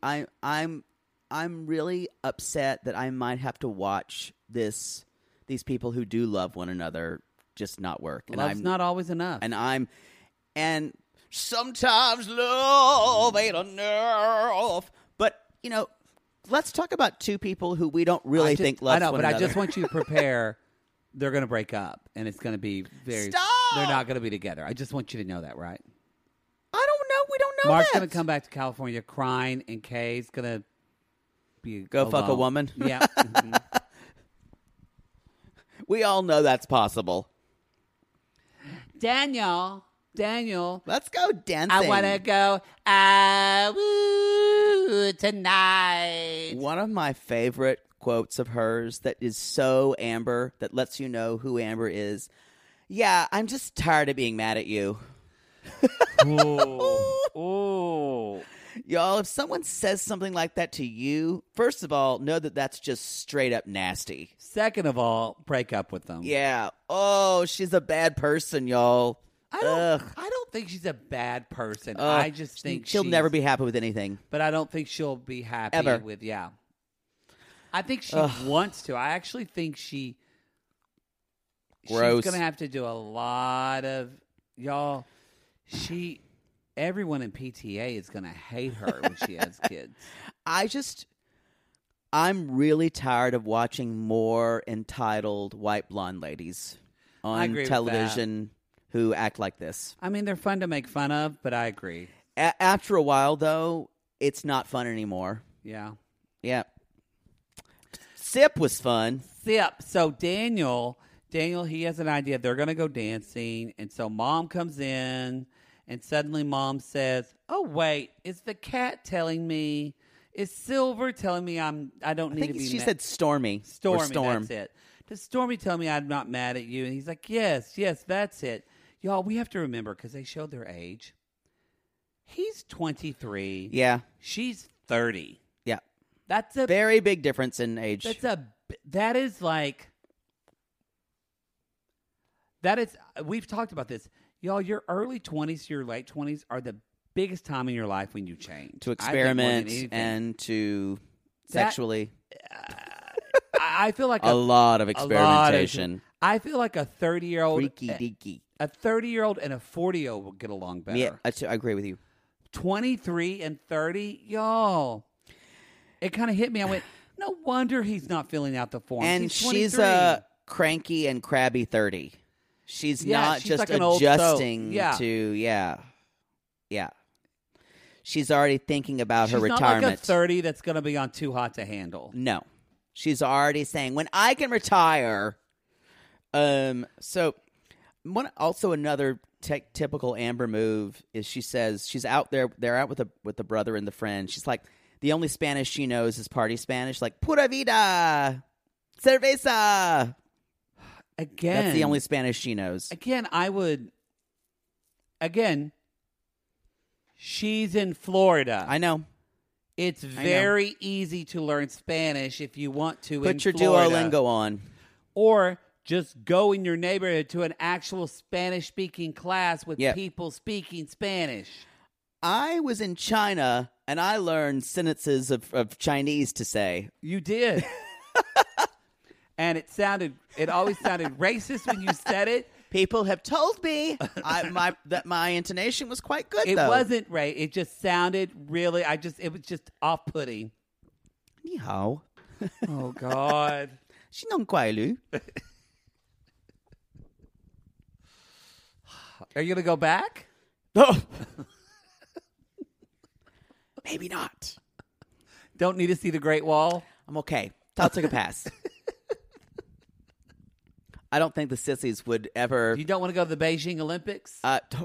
upset that I might have to watch these people who do love one another just not work. And Love's not always enough. And sometimes love ain't enough. But, let's talk about two people who we don't really think love one another. I just want you to prepare. They're going to break up, and it's going to be Stop! They're not going to be together. I just want you to know that, right? I don't know. We don't know Mark's that. going to come back to California crying, and Kay's going to go alone. Fuck a woman? Yeah. Mm-hmm. We all know that's possible. Daniel. Let's go dancing. I want to go tonight. One of my favorite quotes of hers that is so Amber, that lets you know who Amber is. Yeah, I'm just tired of being mad at you. Ooh. Y'all, if someone says something like that to you, first of all, know that that's just straight up nasty. Second of all, break up with them. Yeah. Oh, she's a bad person, y'all. I don't think she's a bad person. I just think she'll never be happy with anything. But I don't think she'll be happy ever. with, I think she wants to. I actually think she's going to have to do a lot of, y'all, everyone in PTA is going to hate her when she has kids. I'm really tired of watching more entitled white blonde ladies on television who act like this. I mean, they're fun to make fun of, but I agree. After a while, though, it's not fun anymore. Yeah. Yeah. Sip was fun. Sip. So Daniel, he has an idea. They're going to go dancing. And so Mom comes in, and suddenly Mom says, oh, wait, is the cat telling me, is Silver telling me I don't need to be she said Stormy. Stormy, Storm. that's it. Does Stormy tell me I'm not mad at you? And he's like, yes, that's it. Y'all, we have to remember, because they showed their age. He's 23. Yeah. She's 30. Yeah. That's a very big difference in age. We've talked about this. Y'all, your early 20s to your late 20s are the biggest time in your life when you change. To experiment and to sexually. I feel like a lot of experimentation. I feel like a 30-year-old... Freaky deaky. A 30-year-old and a 40-year-old will get along better. Yeah, I agree with you. 23 and 30, y'all. It kind of hit me. I went, no wonder he's not filling out the form. And she's a cranky and crabby 30. She's not she's just like adjusting to, yeah. She's already thinking about her retirement. She's not like a 30 that's going to be on Too Hot to Handle. No. She's already saying, when I can retire. So another typical Amber move is she says she's out there. They're out with the brother and the friend. She's like, the only Spanish she knows is party Spanish, like pura vida, cerveza. Again, that's the only Spanish she knows. She's in Florida. I know. It's very easy to learn Spanish if you want to. Put your Florida. Duolingo on, or just go in your neighborhood to an actual Spanish-speaking class with people speaking Spanish. I was in China, and I learned sentences of Chinese to say. You did. And it always sounded racist when you said it. People have told me that my intonation was quite good, It though. wasn't right. It just sounded really, it was just off-putting. Ni hao. Oh, God. 是弄怪lu. Are you going to go back? Oh. Maybe not. Don't need to see the Great Wall? I'm okay. I'll take a pass. I don't think the sissies would ever... You don't want to go to the Beijing Olympics?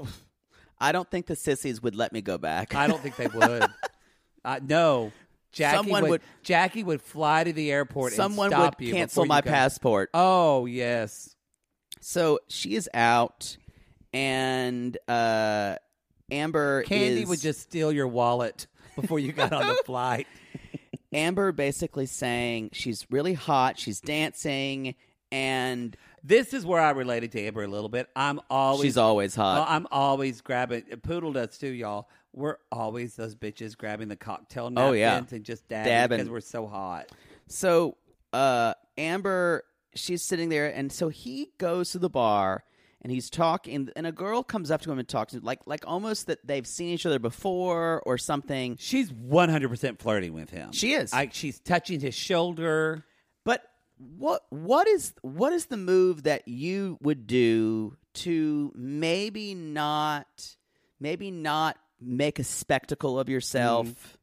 I don't think the sissies would let me go back. I don't think they would. No. Jackie would fly to the airport and stop you. Someone would cancel my passport. Oh, yes. So she is out, and Amber Candy would just steal your wallet before you got on the flight. Amber basically saying she's really hot, she's dancing, and... This is where I related to Amber a little bit. She's always hot. I'm always grabbing... Poodle does too, y'all. We're always those bitches grabbing the cocktail napkins and just dabbing because we're so hot. So Amber, she's sitting there, and so he goes to the bar, and he's talking, and a girl comes up to him and talks to him, like almost that they've seen each other before or something. She's 100% flirting with him. She is. She's touching his shoulder. But what is the move that you would do to maybe not make a spectacle of yourself?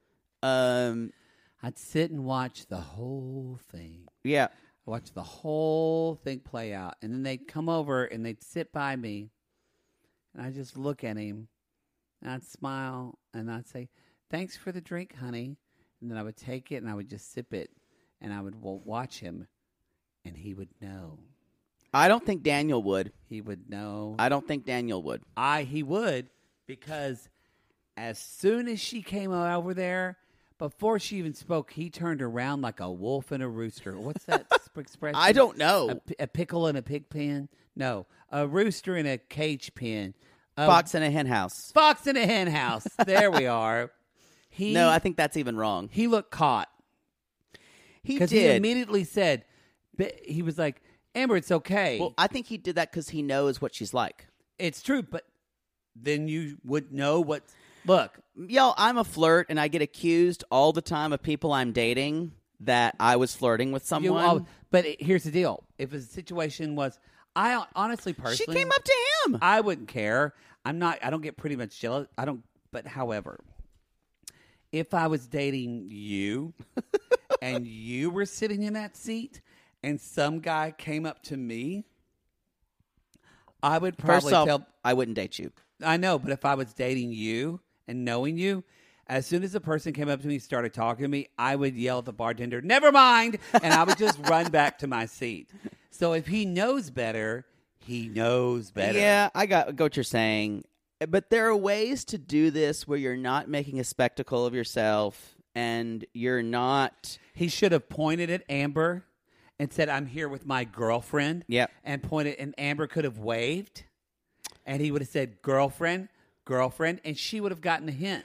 I'd sit and watch the whole thing. Yeah. Watch the whole thing play out. And then they'd come over and they'd sit by me. And I'd just look at him. And I'd smile. And I'd say, thanks for the drink, honey. And then I would take it and I would just sip it. And I would watch him. And he would know. I don't think Daniel would. He would know. I don't think Daniel would. He would. Because as soon as she came over there, before she even spoke, he turned around like a wolf and a rooster. What's that expression? I don't know. A pickle in a pig pen? No. A rooster in a cage pen. Fox in a hen house. Fox in a hen house. There we are. No, I think that's even wrong. He looked caught. He did. Because he immediately said, he was like, Amber, it's okay. Well, I think he did that because he knows what she's like. It's true, but then you would know what... Look. Yo, I'm a flirt, and I get accused all the time of people I'm dating that I was flirting with someone. But here's the deal. If a situation was... I honestly, personally... She came up to him. I wouldn't care. I don't get pretty much jealous. But however, if I was dating you and you were sitting in that seat and some guy came up to me, I would probably tell... I wouldn't date you. I know, but if I was dating you and knowing you, as soon as a person came up to me and started talking to me, I would yell at the bartender, never mind, and I would just run back to my seat. So if he knows better, he knows better. Yeah, I got what you're saying. But there are ways to do this where you're not making a spectacle of yourself and you're not... He should have pointed at Amber and said, I'm here with my girlfriend. Yep. And pointed, and Amber could have waved. And he would have said, girlfriend, and she would have gotten a hint.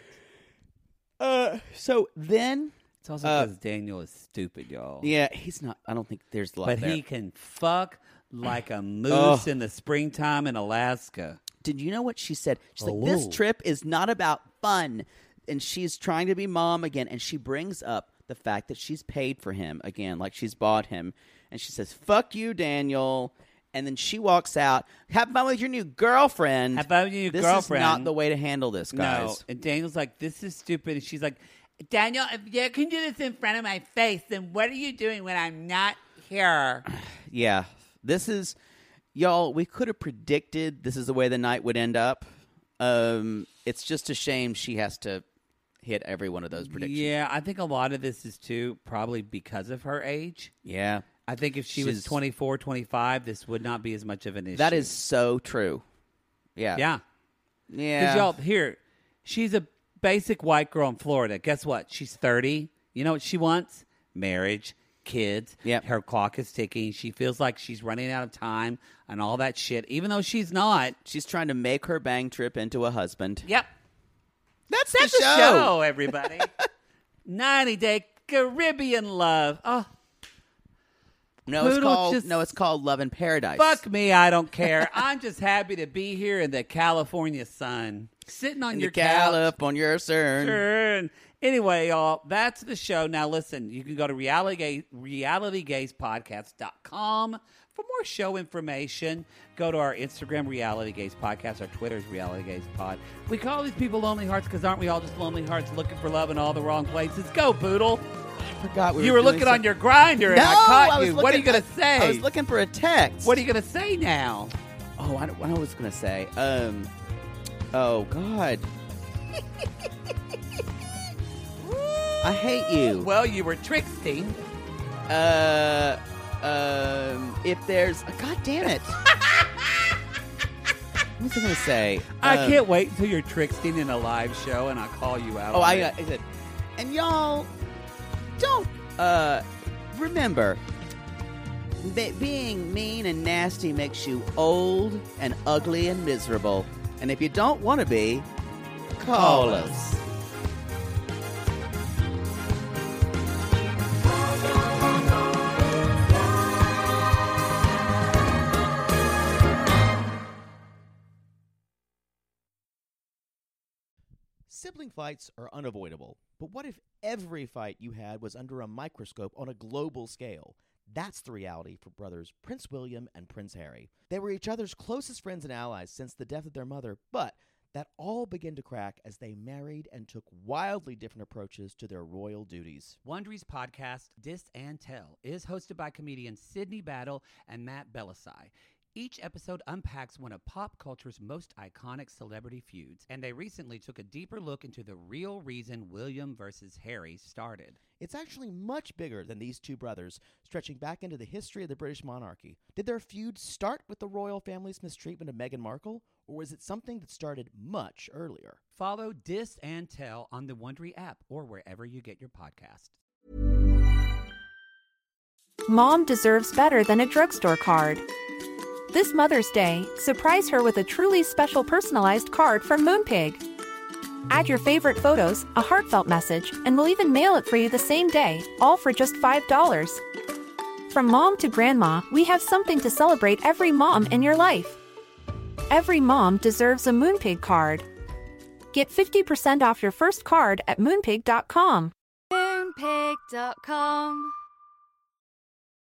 So then... It's also because Daniel is stupid, y'all. Yeah, he's not... I don't think there's a lot there. But he can fuck like a moose in the springtime in Alaska. Did you know what she said? She's like, this trip is not about fun. And she's trying to be mom again. And she brings up the fact that she's paid for him again, like she's bought him. And she says, fuck you, Daniel. And then she walks out. Have fun with your new girlfriend. Have fun with your new girlfriend. This is not the way to handle this, guys. No. And Daniel's like, this is stupid. And she's like, Daniel, if you can do this in front of my face, then what are you doing when I'm not here? Yeah. This is, y'all, we could have predicted this is the way the night would end up. It's just a shame she has to hit every one of those predictions. Yeah, I think a lot of this is, too, probably because of her age. Yeah. I think if she was 24, 25, this would not be as much of an issue. That is so true. Yeah. Yeah. Yeah. Because, y'all, here, she's a basic white girl in Florida. Guess what? She's 30. You know what she wants? Marriage, kids. Yep. Her clock is ticking. She feels like she's running out of time and all that shit, even though she's not. She's trying to make her bang trip into a husband. Yep. That's the show. show, everybody. 90-Day Caribbean Love. Oh. No, it's called Love in Paradise. Fuck me, I don't care. I'm just happy to be here in the California sun. Sitting on your couch. California sun. Anyway, y'all, that's the show. Now, listen, you can go to realitygazepodcast.com for more show information. Go to our Instagram, Reality Gaze Podcast. Our Twitter is Reality Gaze Pod. We call these people lonely hearts because aren't we all just lonely hearts looking for love in all the wrong places? Go, Poodle. I forgot you were looking on your grinder and I caught you. What are you going to say? I was looking for a text. What are you going to say now? Oh, I was going to say. Oh, God. I hate you. Well, you were tricksting. If there's... God damn it. What was I going to say? I can't wait until you're tricksting in a live show and I'll call you out. I said, and y'all, don't, remember, being mean and nasty makes you old and ugly and miserable. And if you don't want to be, call us. Sibling fights are unavoidable, but what if every fight you had was under a microscope on a global scale? That's the reality for brothers Prince William and Prince Harry. They were each other's closest friends and allies since the death of their mother, but that all began to crack as they married and took wildly different approaches to their royal duties. Wondery's podcast, Dis and Tell, is hosted by comedians Sydney Battle and Matt Belisai. Each episode unpacks one of pop culture's most iconic celebrity feuds, and they recently took a deeper look into the real reason William versus Harry started. It's actually much bigger than these two brothers, stretching back into the history of the British monarchy. Did their feud start with the royal family's mistreatment of Meghan Markle, or was it something that started much earlier? Follow Dis and Tell on the Wondery app or wherever you get your podcasts. Mom deserves better than a drugstore card. This Mother's Day, surprise her with a truly special personalized card from Moonpig. Add your favorite photos, a heartfelt message, and we'll even mail it for you the same day, all for just $5. From mom to grandma, we have something to celebrate every mom in your life. Every mom deserves a Moonpig card. Get 50% off your first card at Moonpig.com. Moonpig.com